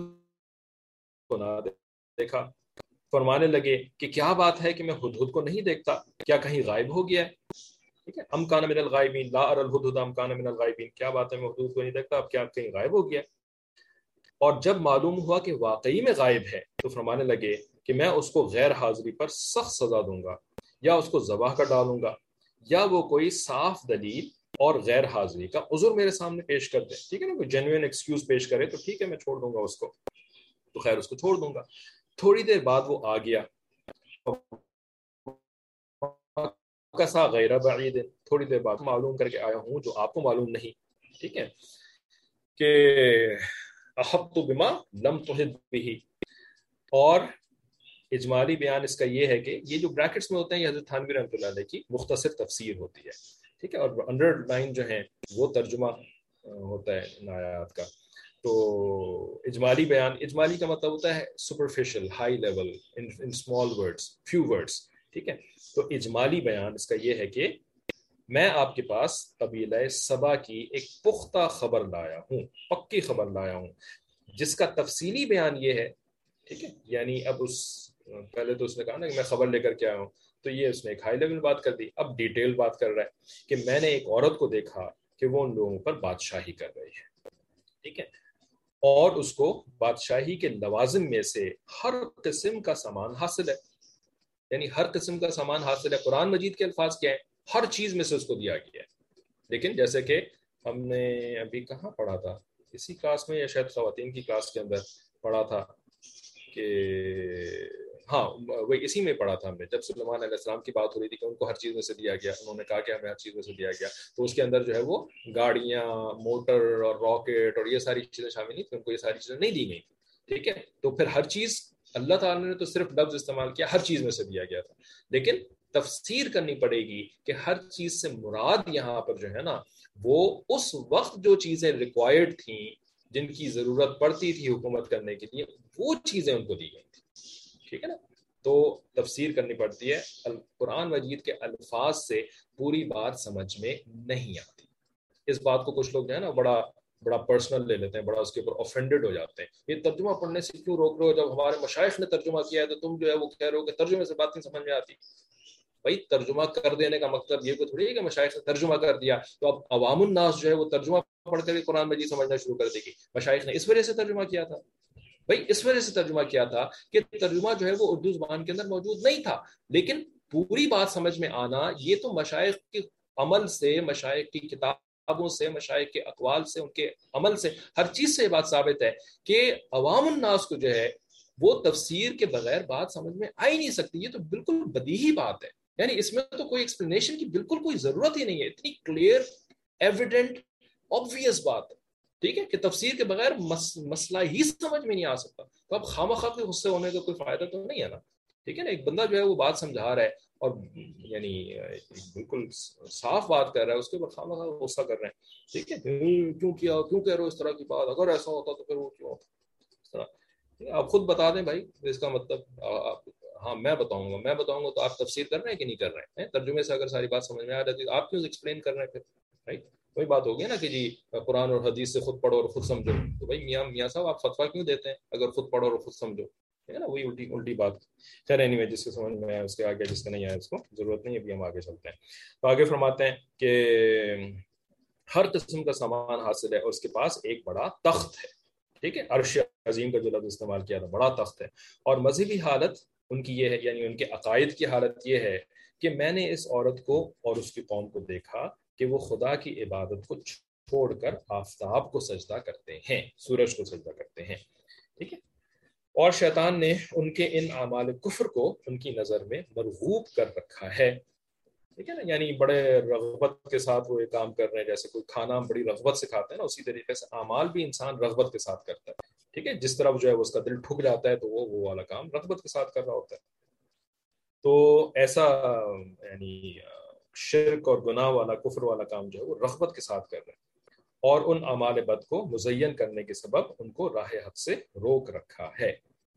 Speaker 1: کو نہ دیکھا. فرمانے لگے کہ کیا بات ہے کہ میں ہدہد کو نہیں دیکھتا, کیا کہیں غائب ہو گیا ہے. ٹھیک ہے, ام کان من الغائبین, لا اری الہدہد ام کان من الغائبین, کیا بات ہے میں ہدہد کو نہیں دیکھتا, اب کیا کہیں غائب ہو گیا. اور جب معلوم ہوا کہ واقعی میں غائب ہے تو فرمانے لگے کہ میں اس کو غیر حاضری پر سخت سزا دوں گا, یا اس کو ذبح کر ڈالوں گا, یا وہ کوئی صاف دلیل اور غیر حاضری کا عذر میرے سامنے پیش کر دے. ٹھیک ہے نا, کوئی جینوئن ایکسکیوز پیش کرے تو ٹھیک ہے میں چھوڑ دوں گا اس کو, تو خیر اس کو چھوڑ دوں گا. تھوڑی دیر بعد وہ آ گیا, کسا غیر بعید, تھوڑی دیر بعد معلوم کر کے آیا ہوں جو آپ کو معلوم نہیں. ٹھیک ہے, کہ احط بما لم تحط به. اور اجمالی بیان اس کا یہ ہے کہ یہ جو بریکٹس میں ہوتے ہیں یہ حضرت تھانوی رحمۃ اللہ علیہ کی مختصر تفسیر ہوتی ہے. ٹھیک ہے, اور انڈر لائن جو ہیں وہ ترجمہ ہوتا ہے ان آیات کا. تو اجمالی بیان, اجمالی کا مطلب ہوتا ہے superficial, high level, in small words, few words. ٹھیک ہے, تو اجمالی بیان اس کا یہ ہے کہ میں آپ کے پاس قبیلہ سبا کی ایک پختہ خبر لایا ہوں, پکی خبر لایا ہوں, جس کا تفصیلی بیان یہ ہے. ٹھیک ہے, یعنی اب اس پہلے تو اس نے کہا نا کہ میں خبر لے کر کے آیا ہوں, تو یہ اس نے ایک ہائی لیول بات کر دی. اب ڈیٹیل بات کر رہا ہے کہ میں نے ایک عورت کو دیکھا کہ وہ ان لوگوں پر بادشاہی کر رہی ہے. ٹھیک ہے, اور اس کو بادشاہی کے لوازم میں سے ہر قسم کا سامان حاصل ہے, یعنی ہر قسم کا سامان حاصل ہے. قرآن مجید کے الفاظ کیا ہے, ہر چیز میں سے اس کو دیا گیا ہے. لیکن جیسے کہ ہم نے ابھی کہاں پڑھا تھا, اسی کلاس میں یا شاید خواتین کی کلاس کے اندر پڑھا تھا کہ ہاں وہی اسی میں پڑھا تھا ہم نے، جب سلیمان علیہ السلام کی بات ہو رہی تھی کہ ان کو ہر چیز میں سے دیا گیا، انہوں نے کہا کہ ہمیں ہر چیز میں سے دیا گیا، تو اس کے اندر جو ہے وہ گاڑیاں، موٹر اور راکٹ اور یہ ساری چیزیں شامل نہیں تھیں، ان کو یہ ساری چیزیں نہیں دی گئی تھی. ٹھیک ہے، تو پھر ہر چیز اللہ تعالیٰ نے تو صرف لفظ استعمال کیا، ہر چیز میں سے دیا گیا تھا، لیکن تفسیر کرنی پڑے گی کہ ہر چیز سے مراد یہاں پر جو ہے نا وہ اس وقت جو چیزیں ریکوائرڈ تھیں، جن کی ضرورت پڑتی تھی حکومت کرنے کے لیے، وہ چیزیں ان کو دی گئی تھی. ٹھیک ہے نا، تو تفسیر کرنی پڑتی ہے. قرآن مجید کے الفاظ سے پوری بات سمجھ میں نہیں آتی. اس بات کو کچھ لوگ جو ہے نا بڑا بڑا پرسنل لے لیتے ہیں، بڑا اس کے اوپر اوفینڈڈ ہو جاتے ہیں. یہ ترجمہ پڑھنے سے کیوں روک رہے ہو؟ جب ہمارے مشائخ نے ترجمہ کیا ہے تو تم جو ہے وہ کہہ رہے ہو کہ ترجمے سے بات نہیں سمجھ میں آتی. بھائی ترجمہ کر دینے کا مطلب یہ کوئی تھوڑی ہے کہ مشائخ نے ترجمہ کر دیا تو اب عوام الناس جو ہے وہ ترجمہ پڑھ کر قرآن مجید سمجھنا شروع کر دے گی. مشائخ نے اس وجہ سے ترجمہ کیا تھا، بھائی اس وجہ سے ترجمہ کیا تھا کہ ترجمہ جو ہے وہ اردو زبان کے اندر موجود نہیں تھا، لیکن پوری بات سمجھ میں آنا یہ تو مشائخ کے عمل سے، مشائخ کی کتابوں سے، مشائخ کے اقوال سے، ان کے عمل سے، ہر چیز سے یہ بات ثابت ہے کہ عوام الناس کو جو ہے وہ تفسیر کے بغیر بات سمجھ میں آ ہی نہیں سکتی. یہ تو بالکل بدیہی بات ہے، یعنی اس میں تو کوئی ایکسپلینیشن کی بالکل کوئی ضرورت ہی نہیں ہے، اتنی کلیئر، ایویڈنٹ، آبویس بات ہے. ٹھیک ہے، کہ تفسیر کے بغیر مسئلہ ہی سمجھ میں نہیں آ سکتا. تو اب خواہ کے غصے ہونے کا کوئی فائدہ تو نہیں ہے نا. ٹھیک ہے نا، ایک بندہ جو ہے وہ بات سمجھا رہا ہے اور یعنی بالکل صاف بات کر رہا ہے، اس کے اوپر خواہ مخواہ غصہ کر رہے ہیں. ٹھیک ہے، کیوں کیا، کیوں کہہ رہے ہو اس طرح کی بات، اگر ایسا ہوتا تو پھر وہ کیوں ہوتا اس طرح. آپ خود بتا دیں بھائی اس کا مطلب. ہاں میں بتاؤں گا میں بتاؤں گا تو آپ تفسیر کر رہے ہیں کہ نہیں کر رہے ہیں؟ ترجمے سے اگر ساری بات سمجھ میں آ جاتی تو آپ کیوں ایکسپلین کر رہے ہیں پھر؟ رائٹ، وہی بات ہوگی نا کہ جی قرآن اور حدیث سے خود پڑھو اور خود سمجھو. تو بھائی میاں میاں صاحب آپ فتویٰ کیوں دیتے ہیں اگر خود پڑھو اور خود سمجھو؟ ہے نا، وہی الٹی الٹی بات. خیر اینی وے، جس کو سمجھ میں آیا اس کے آگے، جس کا نہیں آیا اس کو ضرورت نہیں ہے. ابھی ہم آگے چلتے ہیں. تو آگے فرماتے ہیں کہ ہر قسم کا سامان حاصل ہے اور اس کے پاس ایک بڑا تخت ہے. ٹھیک ہے، عرش عظیم کا جو لفظ استعمال کیا تھا، بڑا تخت ہے. اور مذہبی حالت ان کی یہ ہے، یعنی ان کے عقائد کی حالت یہ ہے کہ میں نے اس عورت کو اور اس کی قوم کو دیکھا کہ وہ خدا کی عبادت کو چھوڑ کر آفتاب کو سجدہ کرتے ہیں، سورج کو سجدہ کرتے ہیں. ٹھیک ہے، اور شیطان نے ان کے ان اعمال کفر کو ان کی نظر میں مرغوب کر رکھا ہے. ٹھیک ہے نا، یعنی بڑے رغبت کے ساتھ وہ یہ کام کر رہے ہیں، جیسے کوئی کھانا بڑی رغبت سے کھاتا ہے نا، اسی طریقے سے اعمال بھی انسان رغبت کے ساتھ کرتا ہے. ٹھیک ہے، جس طرف جو ہے اس کا دل ٹھک جاتا ہے تو وہ وہ والا کام رغبت کے ساتھ کر رہا ہوتا ہے. تو ایسا یعنی شرک اور گناہ والا، کفر والا کام جو ہے وہ رغبت کے ساتھ کر رہے ہیں، اور ان اعمال بد کو مزین کرنے کے سبب ان کو راہ حق سے روک رکھا ہے.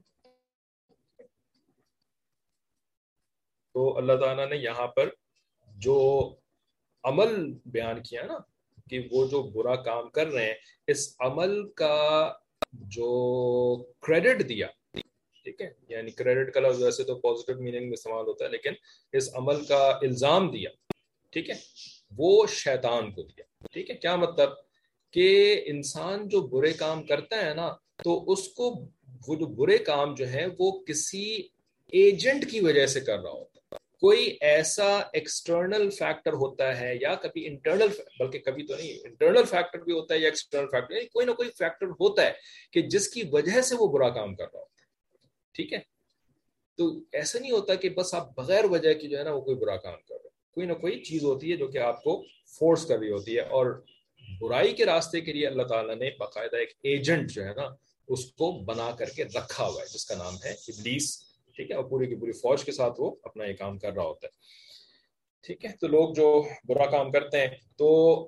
Speaker 1: تو اللہ تعالیٰ نے یہاں پر جو عمل بیان کیا نا کہ وہ جو برا کام کر رہے ہیں، اس عمل کا جو کریڈٹ دیا، ٹھیک ہے، یعنی کریڈٹ کا لفظ ویسے تو پازیٹیو میننگ میں استعمال ہوتا ہے، لیکن اس عمل کا الزام دیا، ٹھیک ہے، وہ شیطان کو دیا. ٹھیک ہے، کیا مطلب کہ انسان جو برے کام کرتا ہے نا تو اس کو وہ جو برے کام جو ہے وہ کسی ایجنٹ کی وجہ سے کر رہا ہوتا ہے. کوئی ایسا ایکسٹرنل فیکٹر ہوتا ہے یا کبھی انٹرنل، بلکہ کبھی تو نہیں، انٹرنل فیکٹر بھی ہوتا ہے یا ایکسٹرنل فیکٹر، کوئی نہ کوئی فیکٹر ہوتا ہے کہ جس کی وجہ سے وہ برا کام کر رہا ہوتا ہے. ٹھیک ہے، تو ایسا نہیں ہوتا کہ بس آپ بغیر وجہ کی جو ہے نا وہ کوئی برا کام کر رہے ہیں. کوئی نہ کوئی چیز ہوتی ہے جو کہ آپ کو فورس کر رہی ہوتی ہے، اور برائی کے راستے کے لیے اللہ تعالیٰ نے باقاعدہ ایک ایجنٹ جو ہے نا اس کو بنا کر کے رکھا ہوا ہے جس کا نام ہے ابلیس. ٹھیک ہے، اور پوری کی پوری فوج کے ساتھ وہ اپنا یہ کام کر رہا ہوتا ہے. ٹھیک ہے، تو لوگ جو برا کام کرتے ہیں تو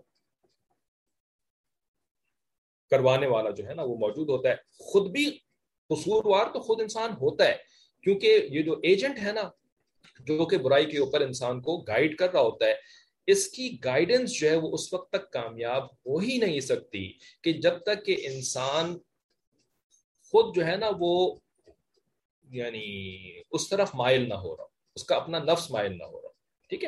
Speaker 1: کروانے والا جو ہے نا وہ موجود ہوتا ہے. خود بھی قصوروار تو خود انسان ہوتا ہے، کیونکہ یہ جو ایجنٹ ہے نا جو کہ برائی کے اوپر انسان کو گائیڈ کر رہا ہوتا ہے، اس کی گائیڈنس جو ہے وہ اس وقت تک کامیاب ہو ہی نہیں سکتی کہ جب تک کہ انسان خود جو ہے نا وہ یعنی اس طرف مائل نہ ہو رہا، اس کا اپنا نفس مائل نہ ہو رہا. ٹھیک ہے،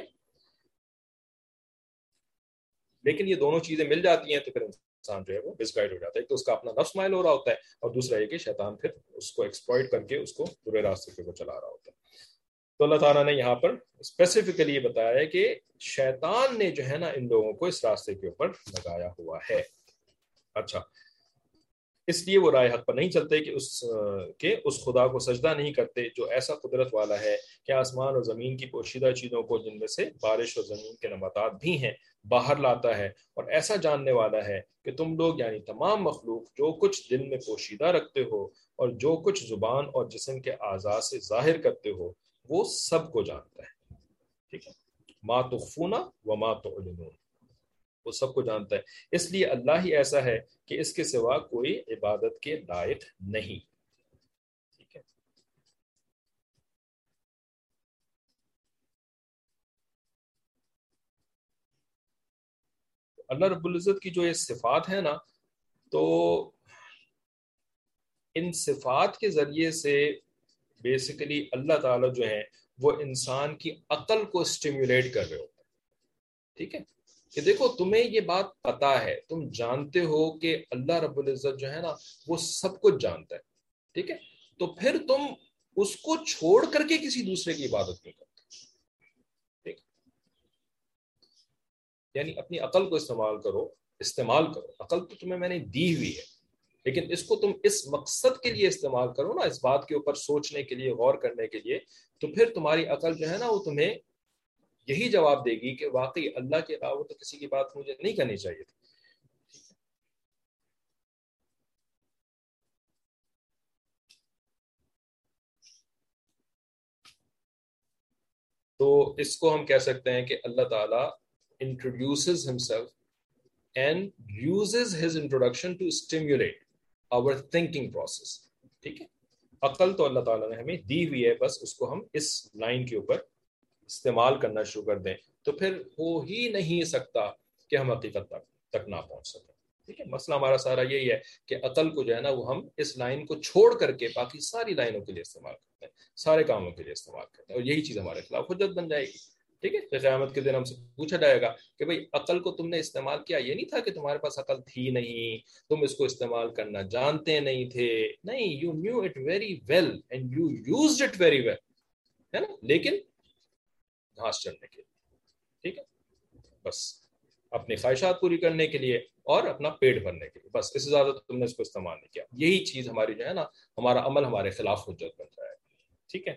Speaker 1: لیکن یہ دونوں چیزیں مل جاتی ہیں تو پھر انسان جو ہے وہ مس گائیڈ ہو جاتا ہے. ایک تو اس کا اپنا نفس مائل ہو رہا ہوتا ہے، اور دوسرا یہ کہ شیطان پھر اس کو ایکسپلائٹ کر کے اس کو برے راستے پہ وہ چلا رہا ہوتا ہے. تو اللہ تعالیٰ نے یہاں پر اسپیسیفکلی یہ بتایا ہے کہ شیطان نے جو ہے نا ان لوگوں کو اس راستے کے اوپر لگایا ہوا ہے. اچھا، اس لیے وہ رائے حق پر نہیں چلتے کہ اس کے اس خدا کو سجدہ نہیں کرتے جو ایسا قدرت والا ہے کہ آسمان اور زمین کی پوشیدہ چیزوں کو، جن میں سے بارش اور زمین کے نباتات بھی ہیں، باہر لاتا ہے، اور ایسا جاننے والا ہے کہ تم لوگ یعنی تمام مخلوق جو کچھ دل میں پوشیدہ رکھتے ہو اور جو کچھ زبان اور جسم کے اعضاء سے ظاہر کرتے ہو وہ سب کو جانتا ہے. ٹھیک ہے، ما تخفون و ما تعلنون، وہ سب کو جانتا ہے. اس لیے اللہ ہی ایسا ہے کہ اس کے سوا کوئی عبادت کے لائق نہیں. ٹھیک ہے، اللہ رب العزت کی جو یہ صفات ہے نا، تو ان صفات کے ذریعے سے بیسیکلی اللہ تعالیٰ جو ہے وہ انسان کی عقل کو اسٹیمیولیٹ کر رہے ہوتے ہیں. ٹھیک ہے، کہ دیکھو تمہیں یہ بات پتا ہے، تم جانتے ہو کہ اللہ رب العزت جو ہے نا وہ سب کچھ جانتا ہے. ٹھیک ہے، تو پھر تم اس کو چھوڑ کر کے کسی دوسرے کی عبادت نہیں کرتے. ٹھیک، یعنی اپنی عقل کو استعمال کرو، استعمال کرو. عقل تو تمہیں میں نے دی ہوئی ہے، لیکن اس کو تم اس مقصد کے لیے استعمال کرو نا، اس بات کے اوپر سوچنے کے لیے، غور کرنے کے لیے. تو پھر تمہاری عقل جو ہے نا وہ تمہیں یہی جواب دے گی کہ واقعی اللہ کے علاوہ تو کسی کی بات مجھے نہیں کرنی چاہیے تھی. تو اس کو ہم کہہ سکتے ہیں کہ اللہ تعالیٰ introduces himself and uses his introduction to stimulate our thinking process. ٹھیک ہے، عقل تو اللہ تعالیٰ نے ہمیں دی ہوئی ہے، بس اس کو ہم اس لائن کے اوپر استعمال کرنا شروع کر دیں تو پھر ہو ہی نہیں سکتا کہ ہم حقیقت تک تک نہ پہنچ سکیں. ٹھیک ہے، مسئلہ ہمارا سارا یہی ہے کہ عقل کو جو ہے نا وہ ہم اس لائن کو چھوڑ کر کے باقی ساری لائنوں کے لیے استعمال کرتے ہیں، سارے کاموں کے لیے استعمال کرتے ہیں، اور یہی چیز ہمارے خلاف حجت بن جائے گی. ٹھیک ہے، کہ قیامت کے دن ہم سے پوچھا جائے گا کہ بھئی عقل کو تم نے استعمال کیا، یہ نہیں تھا کہ تمہارے پاس عقل تھی نہیں، تم اس کو استعمال کرنا جانتے نہیں تھے. نہیں، you knew it very well and you used it very well, ہے نا، لیکن گھاس چڑھنے کے لیے. ٹھیک ہے، بس اپنی خواہشات پوری کرنے کے لیے اور اپنا پیٹ بھرنے کے لیے، بس اس سے زیادہ تم نے اس کو استعمال نہیں کیا. یہی چیز ہماری جو ہے نا، ہمارا عمل ہمارے خلاف حجت بن جائے. ٹھیک ہے،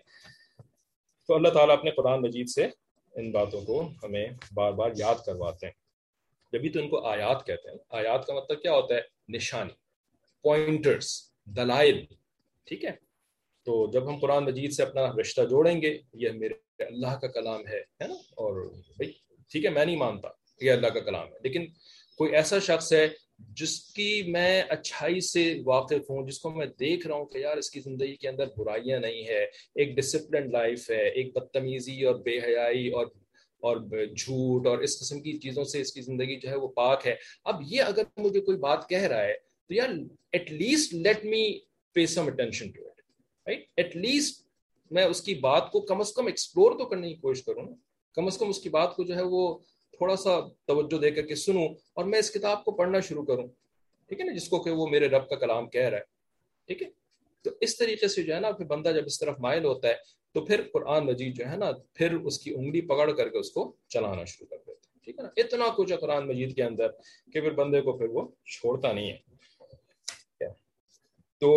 Speaker 1: تو اللہ تعالیٰ اپنے قرآن مجید سے ان باتوں کو ہمیں بار بار یاد کرواتے ہیں. جبھی تو ان کو آیات کہتے ہیں. آیات کا مطلب کیا ہوتا ہے؟ نشانی، پوائنٹرز، دلائل. ٹھیک ہے، تو جب ہم قرآن مجید سے اپنا رشتہ جوڑیں گے، یہ میرے اللہ کا کلام ہے ہے نا، اور بھائی ٹھیک ہے میں نہیں مانتا یہ اللہ کا کلام ہے، لیکن کوئی ایسا شخص ہے جس کی میں اچھائی سے واقف ہوں، جس کو میں دیکھ رہا ہوں کہ یار اس کی زندگی کے اندر برائیاں نہیں ہے، ایک ڈسپلن لائف ہے، ایک بدتمیزی اور بے حیائی اور اور جھوٹ اور اس قسم کی چیزوں سے اس کی زندگی جو ہے وہ پاک ہے. اب یہ اگر مجھے کوئی بات کہہ رہا ہے تو یار at least let me pay some attention to it, right? At least میں اس کی بات کو کم از کم ایکسپلور تو کرنے کی کوشش کروں نا، کم از کم اس کی بات کو جو ہے وہ تھوڑا سا توجہ دے کر کے سنوں اور میں اس کتاب کو پڑھنا شروع کروں. ٹھیک ہے نا، جس کو کہ وہ میرے رب کا کلام کہہ رہا ہے. ٹھیک ہے، تو اس طریقے سے جو ہے نا پھر بندہ جب اس طرف مائل ہوتا ہے تو پھر قرآن مجید جو ہے نا پھر اس کی انگلی پکڑ کر کے اس کو چلانا شروع کر دیتا ہے. ٹھیک ہے نا، اتنا کچھ ہے قرآن مجید کے اندر کہ پھر بندے کو پھر وہ چھوڑتا نہیں ہے. تو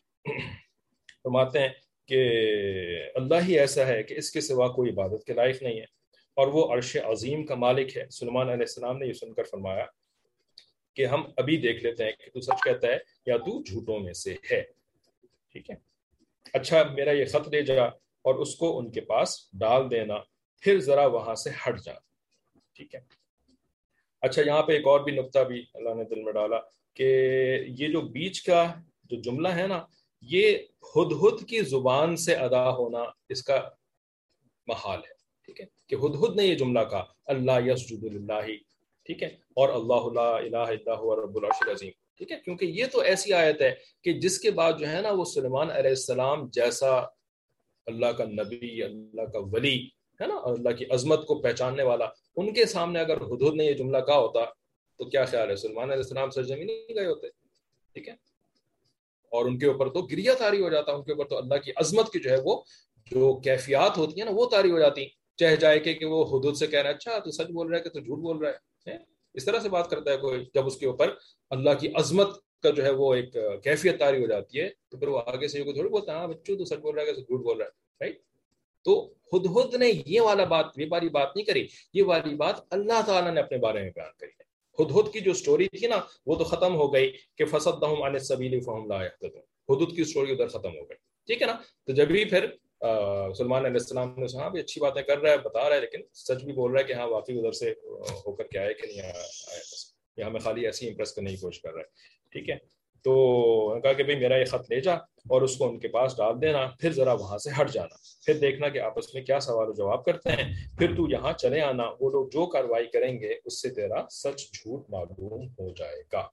Speaker 1: فرماتے ہیں کہ اللہ ہی ایسا ہے کہ اس کے سوا کوئی عبادت کے لائق نہیں ہے، اور وہ عرش عظیم کا مالک ہے. سلیمان علیہ السلام نے یہ سن کر فرمایا کہ ہم ابھی دیکھ لیتے ہیں کہ تو سچ کہتا ہے یا تو جھوٹوں میں سے ہے. ٹھیک ہے، اچھا میرا یہ خط لے جا اور اس کو ان کے پاس ڈال دینا، پھر ذرا وہاں سے ہٹ جا. ٹھیک ہے، اچھا یہاں پہ ایک اور بھی نقطہ بھی اللہ نے دل میں ڈالا کہ یہ جو بیچ کا جو جملہ ہے نا، یہ ہدہد کی زبان سے ادا ہونا اس کا محال ہے. ٹھیک ہے، کہ ہدہد نے یہ جملہ کہا اللہ یسجد للہ. ٹھیک ہے، اور اللہ لا الہ الا هو رب العرش العظیم. ٹھیک ہے، کیونکہ یہ تو ایسی آیت ہے کہ جس کے بعد جو ہے نا وہ سلیمان علیہ السلام جیسا اللہ کا نبی، اللہ کا ولی ہے نا، اور اللہ کی عظمت کو پہچاننے والا، ان کے سامنے اگر ہدہد نے یہ جملہ کہا ہوتا تو کیا خیال ہے سلیمان علیہ السلام سرزمین نہیں گئے ہوتے. ٹھیک ہے، اور ان کے اوپر تو گریہ طاری ہو جاتا، ان کے اوپر تو اللہ کی عظمت کی جو ہے وہ جو کیفیات ہوتی ہیں نا وہ طاری ہو جاتی. چہ جائے کہ, کہ وہ حدود سے کہہ رہا ہے اچھا تو سچ بول رہا ہے کہ تو جھوٹ بول رہا ہے. اس طرح سے بات کرتا ہے کوئی جب اس کے اوپر اللہ کی عظمت کا جو ہے وہ ایک کیفیت طاری ہو جاتی ہے تو پھر وہ آگے سے کوئی تھوڑی بولتا ہے ہاں بچوں تو سچ بول رہا ہے کہ جھوٹ بول رہا ہے، رائٹ. تو ہدہد نے یہ والا بات یہ والی بات نہیں کری، یہ والی بات اللہ تعالیٰ نے اپنے بارے میں بیان کری ہے. ہدہد کی جو سٹوری تھی نا وہ تو ختم ہو گئی کہ فصدہم عن السبیل فہم لا یہتدون، ہدہد کی سٹوری ادھر ختم ہو گئی، ٹھیک ہے نا. تو جب بھی پھر سلمان علیہ السلام نے کہا بھی اچھی باتیں کر رہا ہے بتا رہا ہے لیکن سچ بھی بول رہا ہے کہ ہاں واقعی ادھر سے ہو کر کے آئے کہ نہیں آیا، یا ہمیں خالی ایسی امپریس کرنے کی کوشش کر رہا ہے، ٹھیک ہے. تو انہوں نے کہا کہ بھئی میرا یہ خط لے جا اور اس کو ان کے پاس ڈال دینا، پھر ذرا وہاں سے ہٹ جانا، پھر دیکھنا کہ آپس میں کیا سوال و جواب کرتے ہیں، پھر تو یہاں چلے آنا، وہ لوگ جو کارروائی کریں گے اس سے تیرا سچ جھوٹ معلوم ہو جائے گا.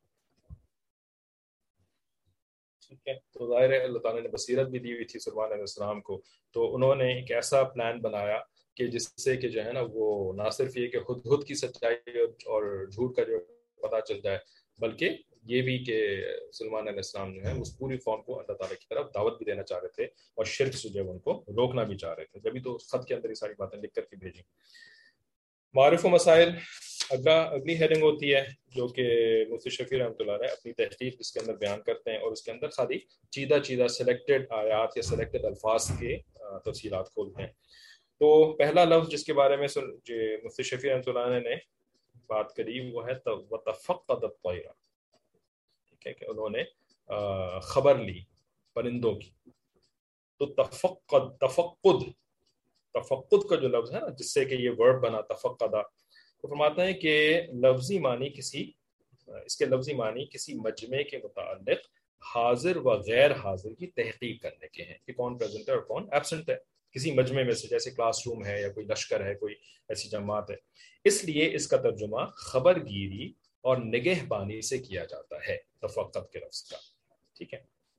Speaker 1: ٹھیک ہے. تو ظاہر ہے اللہ تعالیٰ نے بصیرت بھی دی ہوئی تھی سلمان علیہ السلام کو، تو انہوں نے ایک ایسا پلان بنایا کہ جس سے کہ جو ہے نا وہ نہ صرف یہ کہ ہدہد کی سچائی اور جھوٹ کا جو پتہ چل جائے، بلکہ یہ بھی کہ سلمان علیہ السلام جو ہے اس پوری قوم کو اللہ تعالیٰ کی طرف دعوت بھی دینا چاہ رہے تھے اور شرک سے جو ان کو روکنا بھی چاہ رہے تھے. جبھی تو خط کے اندر یہ ساری باتیں لکھ کر کے بھیجی. معارف و مسائل اگلا اگلی ہیڈنگ ہوتی ہے جو کہ مفتی شفیع رحمۃ اللہ علیہ اپنی تحقیق اس کے اندر بیان کرتے ہیں، اور اس کے اندر خالی چیدہ چیدہ سلیکٹڈ آیات یا سلیکٹڈ الفاظ کے تفصیلات کھولتے ہیں. تو پہلا لفظ جس کے بارے میں جو مفتی شفیع رحمۃ اللہ علیہ نے بات کری وہ ہے وَتَفَقَّدَ الطَّيْرَ، ٹھیک ہے کہ انہوں نے خبر لی پرندوں کی. تو تفقد تفقد تفقد کا جو لفظ ہے نا جس سے کہ یہ ورب بنا تفقدہ، تو فرماتے ہیں کہ لفظی معنی کسی اس کے لفظی معنی کسی مجمع کے متعلق حاضر و غیر حاضر کی تحقیق کرنے کے ہیں کہ کون پریزنٹ ہے اور کون ایبسنٹ ہے کسی مجمع میں سے، جیسے کلاس روم ہے یا کوئی لشکر ہے، کوئی ایسی جماعت ہے. اس لیے اس کا ترجمہ خبر گیری اور نگہ بانی سے کیا جاتا ہے تفقد کے لفظ کا. ٹھیک ہے.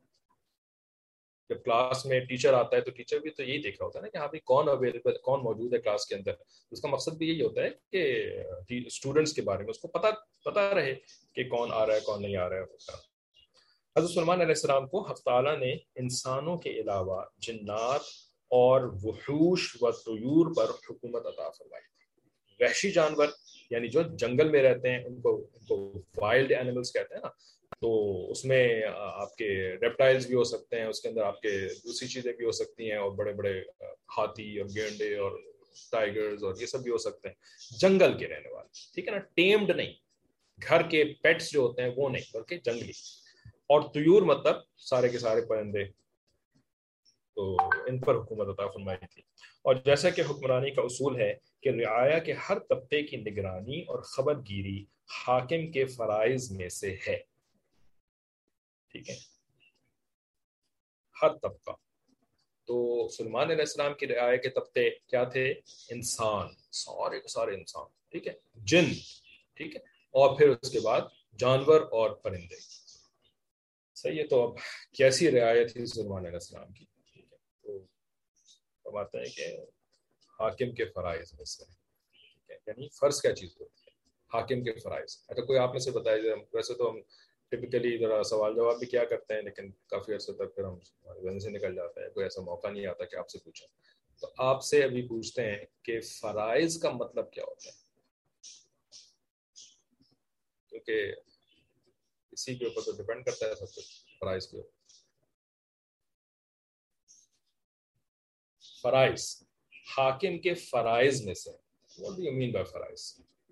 Speaker 1: جب کلاس میں ٹیچر آتا ہے تو ٹیچر بھی تو یہی دیکھ رہا ہوتا ہے نا کہ یہاں پہ کون اویلیبل کون موجود ہے کلاس کے اندر. اس کا مقصد بھی یہی ہوتا ہے کہ اسٹوڈنٹس کے بارے میں اس کو پتہ پتہ رہے کہ کون آ رہا ہے کون نہیں آ رہا ہے. حضرت سلمان علیہ السلام کو حق تعالیٰ نے انسانوں کے علاوہ جنات اور وحوش و طیور پر حکومت عطا فرمائی تھی. وحشی جانور یعنی جو جنگل میں رہتے ہیں ان کو ان کو وائلڈ اینیملز کہتے ہیں نا، تو اس میں آپ کے ریپٹائلز بھی ہو سکتے ہیں، اس کے اندر آپ کے دوسری چیزیں بھی ہو سکتی ہیں، اور بڑے بڑے ہاتھی اور گینڈے اور ٹائیگرز اور یہ سب بھی ہو سکتے ہیں، جنگل کے رہنے والے. ٹھیک ہے نا، ٹیمڈ نہیں، گھر کے پیٹس جو ہوتے ہیں وہ نہیں بلکہ جنگلی. اور طیور مطلب سارے کے سارے پرندے، تو ان پر حکومت عطا فرمائی تھی. اور جیسا کہ حکمرانی کا اصول ہے کہ رعایا کے ہر طبقے کی نگرانی اور خبر گیری حاکم کے فرائض میں سے ہے. ٹھیک ہے، ہر طبقہ. تو سلمان علیہ السلام کی رعایا کے طبقے کیا تھے؟ انسان، سارے کے سارے انسان، ٹھیک ہے، جن، ٹھیک ہے، اور پھر اس کے بعد جانور اور پرندے. صحیح ہے. تو اب کیسی رعایت تھی سلمان علیہ السلام کی؟ ٹھیک ہے، تو فرماتے ہیں کہ حاکم کے فرائض میں سے، ٹھیک ہے، یعنی فرض کیا چیز ہوتی ہے؟ حاکم کے فرائض. اگر کوئی آپ میں سے بتائے، ویسے تو ہم ٹپکلی ذرا سوال جواب بھی کیا کرتے ہیں لیکن کافی عرصے تک پھر ہم ذہن سے نکل جاتا ہے، کوئی ایسا موقع نہیں آتا کہ آپ سے پوچھیں. تو آپ سے ابھی پوچھتے ہیں کہ فرائض کا مطلب کیا ہوتا ہے، کیونکہ اسی کے اوپر تو ڈیپینڈ کرتا ہے سب کچھ فرائض کے اوپر. فرائض، حاکم کے فرائض میں سے. what do you mean by فرائض؟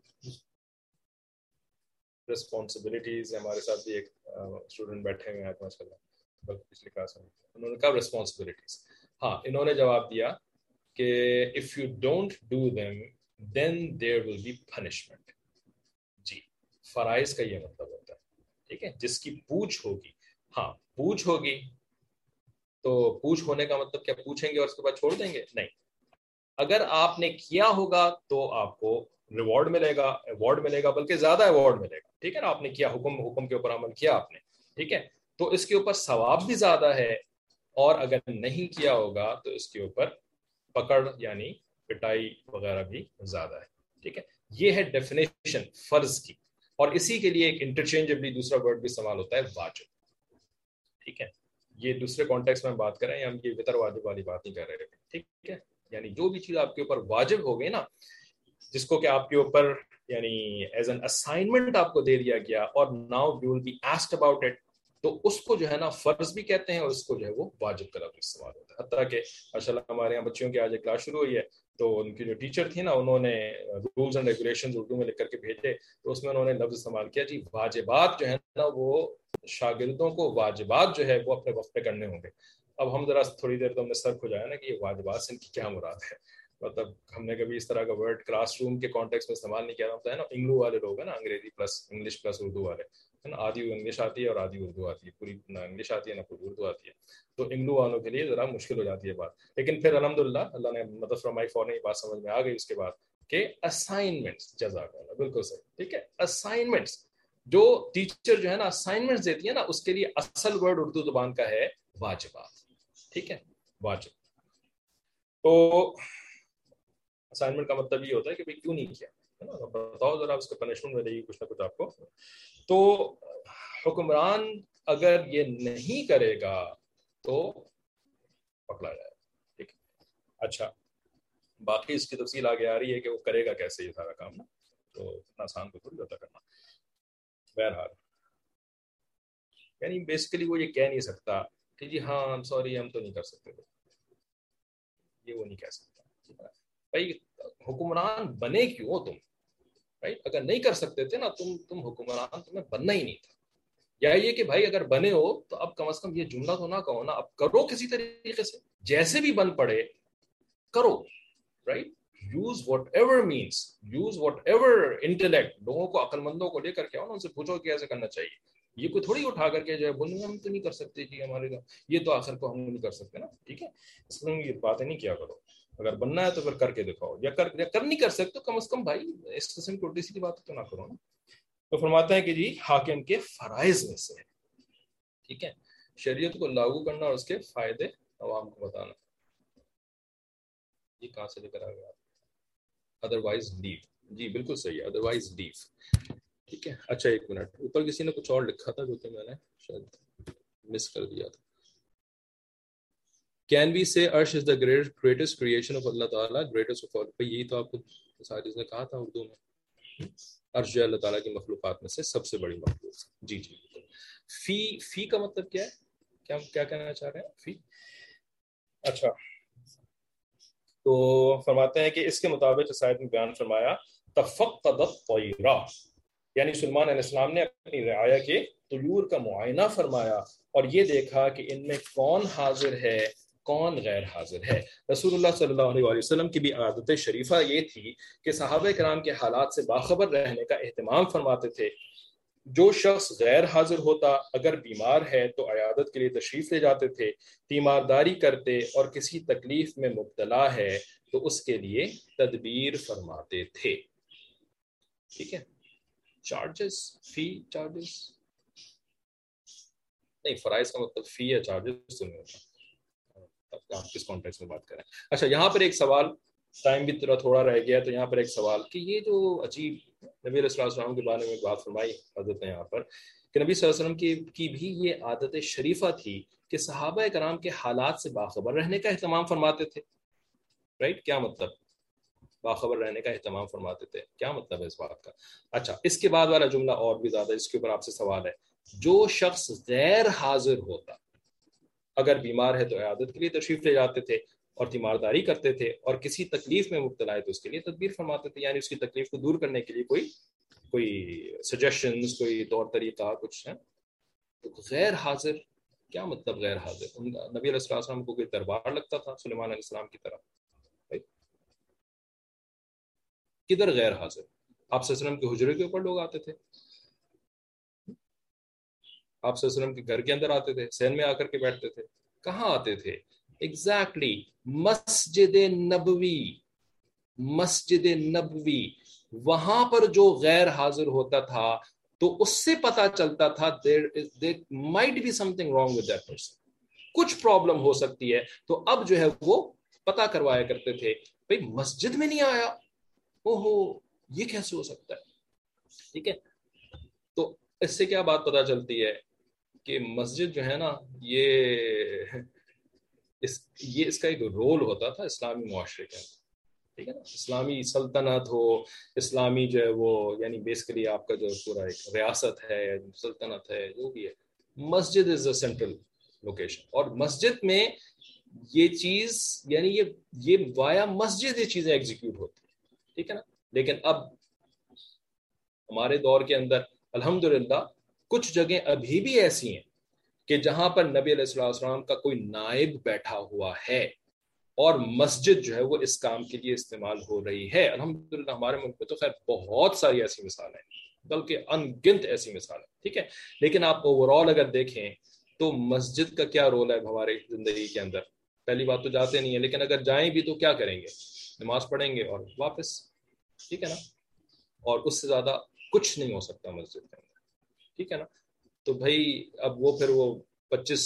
Speaker 1: ریسپانسبلٹیز. ہمارے ساتھ بھی ایک اسٹوڈنٹ بیٹھے ہوئے ہیں ماشاء اللہ پچھلی کلاس میں، انہوں نے کہا ریسپانسبلٹیز. ہاں، انہوں نے جواب دیا کہ if you don't do them then there will be punishment. جی، فرائض کا یہ مطلب ہوتا ہے، ٹھیک ہے، جس کی پوچھ ہوگی. ہاں، پوچھ ہوگی تو پوچھ ہونے کا مطلب کیا پوچھیں گے اور اس کے بعد چھوڑ دیں گے؟ نہیں. اگر آپ نے کیا ہوگا تو آپ کو ریوارڈ ملے گا، ایوارڈ ملے گا، بلکہ زیادہ ایوارڈ ملے گا. ٹھیک ہے نا، آپ نے کیا، حکم حکم کے اوپر عمل کیا آپ نے، ٹھیک ہے، تو اس کے اوپر ثواب بھی زیادہ ہے. اور اگر نہیں کیا ہوگا تو اس کے اوپر پکڑ یعنی پٹائی وغیرہ بھی زیادہ ہے. ٹھیک ہے، یہ ہے ڈیفینیشن فرض کی. اور اسی کے لیے ایک انٹرچینجبلی دوسرا ورڈ بھی استعمال ہوتا ہے واجب. ٹھیک ہے، یہ دوسرے کانٹیکس میں بات کر رہے ہیں، ہم یہ وطر واجب والی بات نہیں کر رہے. ٹھیک ہے، یعنی جو بھی چیز آپ کے اوپر واجب ہو گئی نا، جس کو کہ آپ کے اوپر یعنی ایز این اسائنمنٹ آپ کو دے دیا گیا، اور now you will be asked about it, تو اس کو جو ہے نا فرض بھی کہتے ہیں اور اس کو جو ہے وہ واجب کا لفظ استعمال ہوتا ہے. حتیٰ کہ ماشاء اللہ ہمارے یہاں بچیوں کی آج ایک کلاس شروع ہوئی ہے, تو ان کی جو ٹیچر تھی نا, انہوں نے رولز اینڈ ریگولیشنز اردو میں لکھ کر کے بھیجے, تو اس میں انہوں نے لفظ استعمال کیا جی واجبات جو ہے نا وہ شاگردوں کو واجبات جو ہے وہ اپنے وقت پہ کرنے ہوں گے. اب ہم ذرا تھوڑی دیر تو ہم نے سر کھجایا نا کہ یہ واجبات سے ان کی کیا مراد ہے, مطلب ہم نے کبھی اس طرح کا ورڈ کلاس روم کے کانٹیکس میں استعمال نہیں کیا. ہوتا ہے نا انگلو والے لوگ ہیں نا, انگریزی پلس انگلش پلس اردو والے ہے نا, آدھی انگلش آتی ہے اور آدھی اردو آتی ہے, پوری نہ انگلش آتی ہے نہ پوری اردو آتی ہے, تو انگلو والوں کے لیے ذرا مشکل ہو جاتی ہے بات. لیکن پھر الحمدللہ اللہ نے مدد فرمائی, فوراً یہ بات سمجھ میں آ گئی اس کے بعد کہ اسائنمنٹس, جزاک اللہ, بالکل صحیح, ٹھیک ہے, اسائنمنٹس جو ٹیچر جو ہے نا اسائنمنٹس دیتی ہے نا, اس کے لیے اصل ورڈ اردو زبان کا ہے واجبات, ٹھیک ہے, واجب. تو اسائنمنٹ کا مطلب یہ ہوتا ہے کہ بھائی کیوں نہیں کیا, بتاؤ ذرا, اس کا پنشمنٹ ملے گی کچھ نہ کچھ آپ کو. تو حکمران اگر یہ نہیں کرے گا تو پکڑا جائے, ٹھیک ہے. اچھا, باقی اس کی تفصیل آگے آ رہی ہے کہ وہ کرے گا کیسے یہ سارا کام نا, تو اتنا آسان کو تھوڑی ہوتا کرنا. بہرحال یعنی بیسیکلی وہ یہ کہہ نہیں سکتا کہ جی ہاں سوری ہم تو نہیں کر سکتے, یہ وہ نہیں کہہ سکتا. بھائی حکمران بنے کیوں تم, رائٹ, اگر نہیں کر سکتے تھے نا تم تم حکمران, تمہیں بننا ہی نہیں تھا. یا یہ کہ بھائی اگر بنے ہو تو اب کم از کم یہ جملہ تو نہ کہو نا, اب کرو کسی طریقے سے, جیسے بھی بن پڑے کرو, right. Use whatever means, use whatever intellect, لوگوں کو عقل مندوں کو لے کر کے آؤ نا, ان سے پوچھو کہ ایسے کرنا چاہیے. یہ کوئی تھوڑی اٹھا کر کے جو ہے بولیں ہم تو نہیں کر سکتے جی, ہمارے یہ تو آخر کو ہم نہیں کر سکتے نا, ٹھیک ہے. اس میں یہ باتیں نہیں کیا کرو, اگر بننا ہے تو پھر کر کے دکھاؤ, یا کر یا کر نہیں کر سکتے تو کم از کم بھائی اس قسم کی الٹی سیدھی بات تو نہ کرو نا. تو فرماتا ہے کہ جی حاکم کے فرائض میں سے, ٹھیک ہے, شریعت کو لاگو کرنا اور اس کے فائدے عوام کو بتانا. یہ کہاں سے لے کر آ گیا, ادروائز لیو, جی بالکل صحیح ہے, ادروائز لیو, ٹھیک ہے. اچھا ایک منٹ, اوپر کسی نے کچھ اور لکھا تھا جو کہ میں نے شاید مس کر دیا تھا. Can we say Arsh is the great, greatest creation of Allah Ta'ala, greatest of all? یہی تو آپ کو سارے نے کہا تھا اردو میں, عرش جو اللہ تعالیٰ کی مخلوقات میں سے سب سے بڑی مخلوق. جی جی. فی فی کا مطلب کیا ہے, کیا کیا کہنا چاہ رہے ہیں فی؟ اچھا, تو فرماتے ہیں کہ اس کے مطابق اس آیت میں بیان فرمایا تفقد الطیرہ, یعنی سلیمان علیہ السلام نے اپنی رعایا کے طیور کا معائنہ فرمایا اور یہ دیکھا کہ ان میں کون حاضر ہے کون غیر حاضر ہے. رسول اللہ صلی اللہ علیہ وسلم کی بھی عادت شریفہ یہ تھی کہ صحابہ کرام کے حالات سے باخبر رہنے کا اہتمام فرماتے تھے. جو شخص غیر حاضر ہوتا اگر بیمار ہے تو عیادت کے لیے تشریف لے جاتے تھے, تیمارداری کرتے اور کسی تکلیف میں مبتلا ہے تو اس کے لیے تدبیر فرماتے تھے. ٹھیک ہے. چارجز, فی چارجز نہیں, فرائض کا مطلب فی یا چارجز تو نہیں ہوتا, آپ کس کانٹیکس میں بات کریں. اچھا, یہاں پر ایک سوال, ٹائم بھی تھوڑا تھوڑا رہ گیا, تو یہاں پر ایک سوال کہ یہ جو عجیب نبی علیہ الصلوۃ والسلام کے بارے میں بات فرمائی حضرت نے یہاں پر کہ نبی صلی اللہ علیہ وسلم کی کی بھی یہ عادت شریفہ تھی کہ صحابہ کرام کے حالات سے باخبر رہنے کا اہتمام فرماتے تھے, رائٹ. کیا مطلب باخبر رہنے کا اہتمام فرماتے تھے, کیا مطلب ہے اس بات کا؟ اچھا, اس کے بعد والا جملہ اور بھی زیادہ, اس کے اوپر آپ سے سوال ہے. جو شخص غیر حاضر ہوتا اگر بیمار ہے تو عیادت کے لیے تشریف لے جاتے تھے اور تیمارداری کرتے تھے اور کسی تکلیف میں مبتلا ہے تو اس کے لیے تدبیر فرماتے تھے, یعنی اس کی تکلیف کو دور کرنے کے لیے کوئی کوئی سجیشنز, کوئی طور طریقہ کچھ ہے. تو غیر حاضر کیا مطلب غیر حاضر؟ نبی علیہ السلام کو کوئی دربار لگتا تھا سلیمان علیہ السلام کی طرح؟ کدھر غیر حاضر؟ آپ صلی اللہ علیہ وسلم کے حجرے کے اوپر لوگ آتے تھے, آپ صلی اللہ علیہ وسلم کے گھر کے اندر آتے تھے, صحن میں آ کر کے بیٹھتے تھے. کہاں آتے تھے؟ ایگزیکٹلی مسجد نبوی, مسجد نبوی. وہاں پر جو غیر حاضر ہوتا تھا تو اس سے پتا چلتا تھا there is, there might be something wrong with that person, کچھ پرابلم ہو سکتی ہے. تو اب جو ہے وہ پتا کروایا کرتے تھے, بھئی مسجد میں نہیں آیا, اوہو یہ کیسے ہو سکتا ہے. ٹھیک ہے. تو اس سے کیا بات پتا چلتی ہے کہ مسجد جو ہے نا یہ اس یہ اس کا ایک رول ہوتا تھا اسلامی معاشرے کے اندر. ٹھیک ہے نا, اسلامی سلطنت ہو, اسلامی جو ہے وہ یعنی بیسیکلی آپ کا جو پورا ایک ریاست ہے, سلطنت ہے, جو بھی ہے, مسجد از اے سینٹرل لوکیشن, اور مسجد میں یہ چیز یعنی یہ یہ وایا مسجد یہ چیزیں ایگزیکیوٹ ہوتی ہیں, ٹھیک ہے نا. لیکن اب ہمارے دور کے اندر الحمدللہ کچھ جگہیں ابھی بھی ایسی ہیں کہ جہاں پر نبی علیہ الصلوۃ والسلام کا کوئی نائب بیٹھا ہوا ہے اور مسجد جو ہے وہ اس کام کے لیے استعمال ہو رہی ہے. الحمدللہ ہمارے ملک میں تو خیر بہت ساری ایسی مثالیں ہیں, بلکہ ان گنت ایسی مثالیں, ٹھیک ہے. لیکن آپ اوور آل اگر دیکھیں تو مسجد کا کیا رول ہے ہماری زندگی کے اندر؟ پہلی بات تو جاتے نہیں ہیں, لیکن اگر جائیں بھی تو کیا کریں گے؟ نماز پڑھیں گے اور واپس, ٹھیک ہے نا. اور اس سے زیادہ کچھ نہیں ہو سکتا مسجد کے اندر, ٹھیک ہے نا. تو بھائی اب وہ پھر وہ پچیس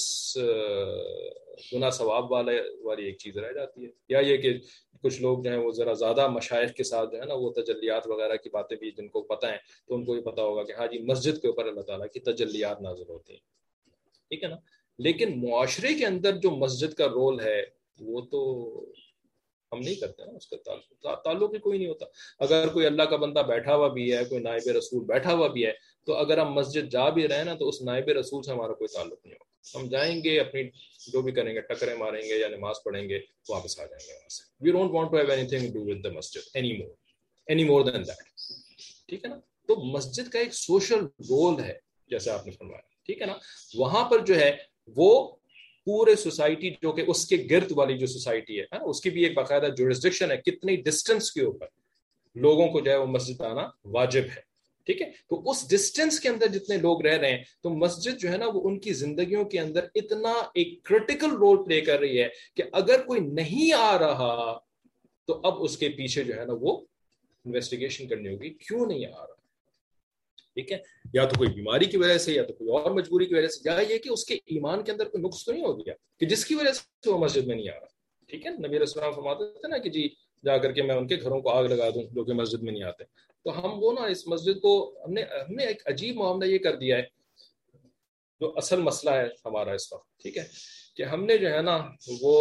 Speaker 1: گنا ثواب والے والی ایک چیز رہ جاتی ہے. یا یہ کہ کچھ لوگ جو ہیں وہ ذرا زیادہ مشائخ کے ساتھ جو ہے نا وہ تجلیات وغیرہ کی باتیں بھی جن کو پتہ ہیں تو ان کو یہ پتہ ہوگا کہ ہاں جی مسجد کے اوپر اللہ تعالیٰ کی تجلیات نازل ہوتی ہیں, ٹھیک ہے نا. لیکن معاشرے کے اندر جو مسجد کا رول ہے وہ تو ہم نہیں کرتے نا, اس کا تعلق تعلق ہی کوئی نہیں ہوتا. اگر کوئی اللہ کا بندہ بیٹھا ہوا بھی ہے, کوئی نائب رسول بیٹھا ہوا بھی ہے, تو اگر ہم مسجد جا بھی رہے نا تو اس نائب رسول سے ہمارا کوئی تعلق نہیں ہوگا. ہم جائیں گے اپنی جو بھی کریں گے, ٹکریں ماریں گے یا نماز پڑھیں گے, واپس آ جائیں گے وہاں سے. We don't want to have anything to do with the مسجد any more any more than that, ٹھیک ہے نا. تو مسجد کا ایک سوشل رول ہے جیسے آپ نے فرمایا, ٹھیک ہے نا. وہاں پر جو ہے وہ پورے سوسائٹی جو کہ اس کے گرد والی جو سوسائٹی ہے اس کی بھی ایک باقاعدہ جورسڈکشن ہے, کتنی ڈسٹینس کے اوپر لوگوں کو جو ہے وہ مسجد آنا واجب ہے, ٹھیک ہے. تو اس ڈسٹینس کے اندر جتنے لوگ رہ رہے ہیں تو مسجد جو ہے نا وہ ان کی زندگیوں کے اندر اتنا ایک کرٹیکل رول پلے کر رہی ہے کہ اگر کوئی نہیں آ رہا تو اب اس کے پیچھے جو ہے نا وہ انویسٹیگیشن کرنی ہوگی کیوں نہیں آ رہا, ٹھیک ہے. یا تو کوئی بیماری کی وجہ سے, یا تو کوئی اور مجبوری کی وجہ سے, یا یہ کہ اس کے ایمان کے اندر کوئی نقص تو نہیں ہو گیا کہ جس کی وجہ سے وہ مسجد میں نہیں آ رہا, ٹھیک ہے. نبی علیہ السلام فرماتے تھے نا کہ جی جا کر کے میں ان کے گھروں کو آگ لگا دوں جو کہ مسجد میں نہیں آتے. تو ہم وہ نا اس مسجد کو ہم نے ہم نے ایک عجیب معاملہ یہ کر دیا ہے جو اصل مسئلہ ہے ہمارا اس وقت, ٹھیک ہے, کہ ہم نے جو ہے نا وہ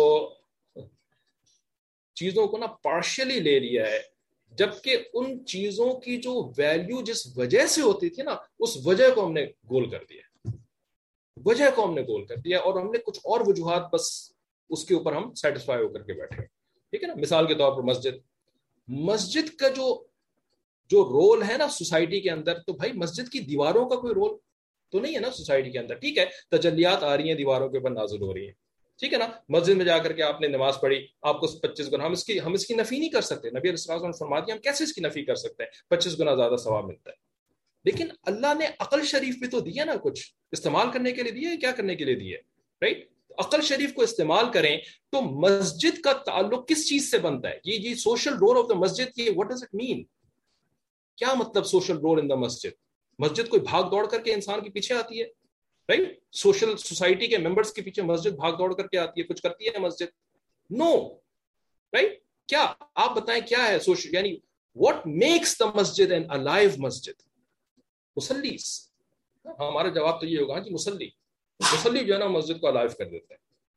Speaker 1: چیزوں کو نا پارشلی لے لیا ہے, جبکہ ان چیزوں کی جو ویلیو جس وجہ سے ہوتی تھی نا اس وجہ کو ہم نے گول کر دیا, وجہ کو ہم نے گول کر دیا, اور ہم نے کچھ اور وجوہات بس اس کے اوپر ہم سیٹسفائی ہو کر کے بیٹھے, ٹھیک ہے نا. مثال کے طور پر مسجد مسجد کا جو جو رول ہے نا سوسائٹی کے اندر, تو بھائی مسجد کی دیواروں کا کوئی رول تو نہیں ہے نا سوسائٹی کے اندر, ٹھیک ہے. تجلیات آ رہی ہیں دیواروں کے اوپر نازل ہو رہی ہیں, ٹھیک ہے نا. مسجد میں جا کر کے آپ نے نماز پڑھی, آپ کو پچیس گنا, ہم اس کی ہم اس کی نفی نہیں کر سکتے. نبی علیہ السلام نے فرما دیا ہم کیسے اس کی نفی کر سکتے ہیں, پچیس گنا زیادہ ثواب ملتا ہے. لیکن اللہ نے عقل شریف بھی تو دیا نا, کچھ استعمال کرنے کے لیے دیا ہے, کیا کرنے کے لیے دیا ہے, رائٹ. عقل شریف کو استعمال کریں تو مسجد کا تعلق کس چیز سے بنتا ہے؟ یہ یہ سوشل رول آف دا مسجد کی واٹ ڈز اٹ مین, کیا مطلب سوشل رول ان دا مسجد؟ مسجد کوئی بھاگ دوڑ کر کے انسان کے پیچھے آتی ہے, رائٹ. سوشل سوسائٹی کے ممبرس کے پیچھے مسجد بھاگ دوڑ کر کے آتی ہے, کچھ کرتی ہے مسجد؟ No, right. کیا آپ بتائیں کیا ہے سوشل, یعنی what makes the Masjid N alive مسجد؟ مسلیس. ہمارا جواب تو یہ ہوگا جی مسلی, مسلی جو ہے نا مسجد کو الائیو کر دیتے ہیں.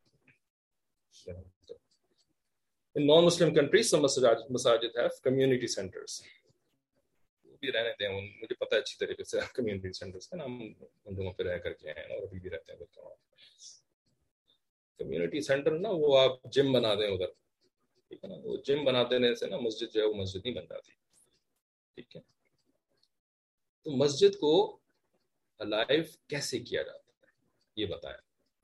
Speaker 1: In non-Muslim countries, some masajid have community centers. بھی رہنے دیں, مجھے پتہ ہے اچھی طریقے سے کمیونٹی سینٹرز کا نام ان جگہوں پہ رہ کر کے ہیں اور ابھی بھی رہتے ہیں. کمیونٹی سینٹر نا وہ آپ جم بنا دیں ادھر, ٹھیک ہے نا. وہ جم بنا دینے سے نا مسجد جو ہے وہ مسجد نہیں بن جاتی, ٹھیک ہے. تو مسجد کو الائیو کیسے کیا جاتا ہے یہ بتائیں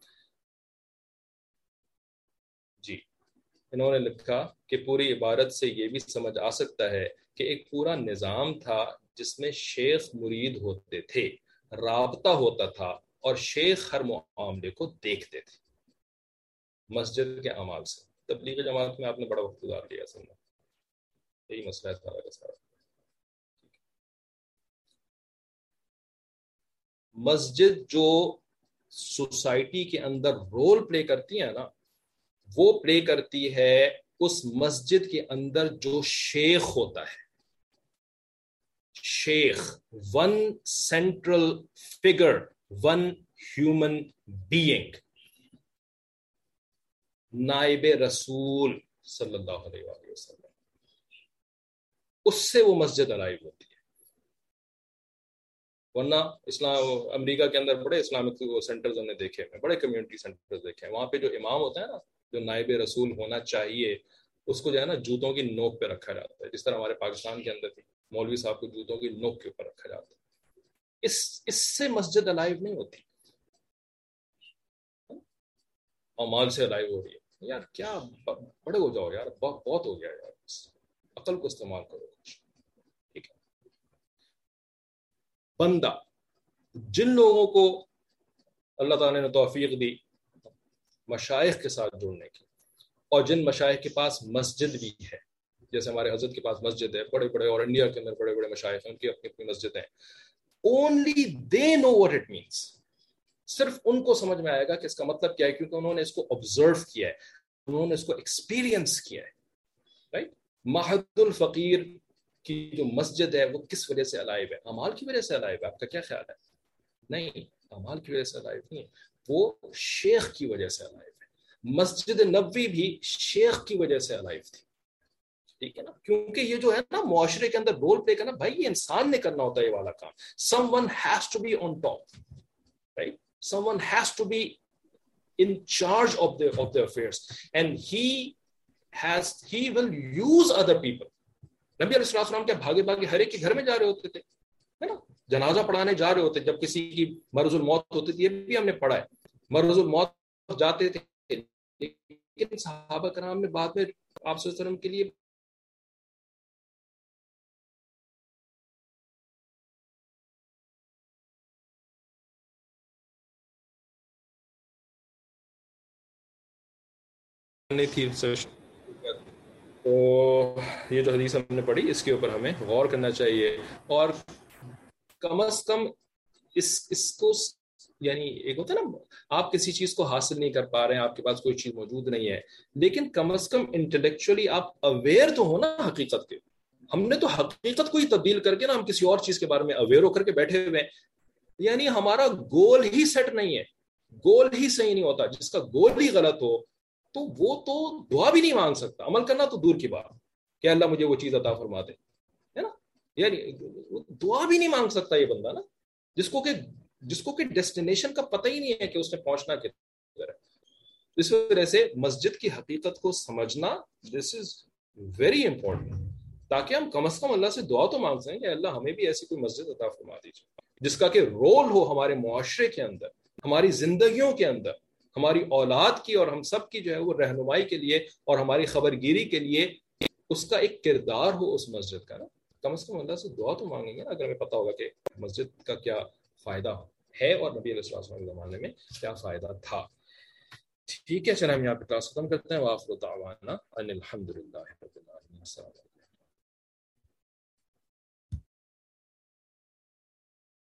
Speaker 1: جی. انہوں نے لکھا کہ پوری عبارت سے یہ بھی سمجھ آ سکتا ہے کہ ایک پورا نظام تھا جس میں شیخ مرید ہوتے تھے, رابطہ ہوتا تھا اور شیخ ہر معاملے کو دیکھتے تھے. مسجد کے اعمال سے تبلیغ جماعت میں آپ نے بڑا وقت گزار لیا, سمجھا یہی مسئلہ ہے سارا کا سارا. مسجد جو سوسائٹی کے اندر رول پلے کرتی ہے نا, وہ پلے کرتی ہے اس مسجد کے اندر جو شیخ ہوتا ہے. شیخ, one central figure, one human being, نائب رسول صلی اللہ علیہ وآلہ وسلم, اس سے وہ مسجد الائیو ہوتی ہے. ورنہ اسلام امریکہ کے اندر بڑے اسلامک سینٹرز ہم نے دیکھے ہیں، بڑے کمیونٹی سینٹرز دیکھے ہیں، وہاں پہ جو امام ہوتا ہے نا، جو نائب رسول ہونا چاہیے، اس کو جو ہے نا جوتوں کی نوک پہ رکھا جاتا ہے، جس طرح ہمارے پاکستان کے اندر تھی مولوی صاحب کو جوتوں کی نوک کے اوپر رکھا جاتا ہے۔ اس اس سے مسجد الائیو نہیں ہوتی، اعمال سے الائیو ہو رہی ہے۔ یار کیا بڑے ہو جاؤ یار، بہت بہت ہو گیا یار، عقل کو استعمال کرو۔ ٹھیک ہے، بندہ جن لوگوں کو اللہ تعالیٰ نے توفیق دی مشائخ کے ساتھ جڑنے کی، اور جن مشائخ کے پاس مسجد بھی ہے، جیسے ہمارے حضرت کے پاس مسجد ہے، بڑے بڑے، اور انڈیا کے اندر بڑے بڑے مشائخ ہیں، ان کی اپنی اپنی مسجد ہیں، only they know what it means، صرف ان کو سمجھ میں آئے گا کہ اس کا مطلب کیا ہے، کیونکہ انہوں نے اس کو آبزرو کیا ہے، انہوں نے اس کو ایکسپیرینس کیا ہے۔ رائٹ، معہد الفقیر کی جو مسجد ہے وہ کس وجہ سے الائیو ہے؟ اعمال کی وجہ سے الائیو ہے؟ آپ کا کیا خیال ہے؟ نہیں، اعمال کی وجہ سے الائیو نہیں ہے، وہ شیخ کی وجہ سے الائیو ہے۔ مسجد نبوی بھی شیخ کی وجہ سے الائیو تھی، ٹھیک ہے نا، کیونکہ یہ جو ہے نا معاشرے کے اندر رول پلے کرنا، بھائی یہ انسان نے کرنا ہوتا ہے یہ والا کام۔ Someone has to be on top, right, someone has to be in charge of the of the affairs, and he has he will use other people۔ نبی علیہ الصلوۃ والسلام کے بھاگے بھاگے ہر ایک کے گھر میں جا رہے ہوتے تھے، ہے نا، جنازہ پڑھانے جا رہے ہوتے، جب کسی کی مرض الموت ہوتی تھی، یہ بھی ہم نے پڑھا ہے، مرض الموت جاتے تھے، لیکن صحابہ کرام نے بعد میں آپ صلی اللہ علیہ وسلم کے لیے نہیں تھی۔ تو یہ جو حدیث ہم نے پڑھی اس کے اوپر ہمیں غور کرنا چاہیے، اور کم از کم اس اس کو، یعنی ایک ہوتا ہے نا آپ کسی چیز کو حاصل نہیں کر پا رہے ہیں، آپ کے پاس کوئی چیز موجود نہیں ہے، لیکن کم از کم انٹلیکچولی آپ اویئر تو ہو نا حقیقت کے۔ ہم نے تو حقیقت کو ہی تبدیل کر کے نا ہم کسی اور چیز کے بارے میں اویئر ہو کر کے بیٹھے ہوئے ہیں، یعنی ہمارا گول ہی سیٹ نہیں ہے، گول ہی صحیح نہیں ہوتا۔ جس کا گول ہی غلط ہو تو وہ تو دعا بھی نہیں مانگ سکتا، عمل کرنا تو دور کی بات کہ اللہ مجھے وہ چیز عطا فرما دے، ہے نا، یعنی دعا بھی نہیں مانگ سکتا یہ بندہ نا، جس کو کہ جس کو کہ ڈیسٹینیشن کا پتہ ہی نہیں ہے کہ اس نے پہنچنا کدھر ہے۔ اس وجہ سے مسجد کی حقیقت کو سمجھنا دس از ویری امپورٹنٹ، تاکہ ہم کم از کم اللہ سے دعا تو مانگ سکیں کہ اللہ ہمیں بھی ایسی کوئی مسجد عطا فرما دیجیے جس کا کہ رول ہو ہمارے معاشرے کے اندر، ہماری زندگیوں کے اندر، ہماری اولاد کی اور ہم سب کی جو ہے وہ رہنمائی کے لیے اور ہماری خبر گیری کے لیے اس کا ایک کردار ہو اس مسجد کا نا۔ کم از کم اللہ سے دعا تو مانگیں گے نا، اگر ہمیں پتہ ہوگا کہ مسجد کا کیا فائدہ ہے اور نبی علیہ السلام کے زمانے میں کیا فائدہ تھا۔ ٹھیک ہے، چلیں ہم یہاں پہ کلاس ختم کرتے ہیں۔ وآخر دعوانا ان الحمد للہ رب العالمین۔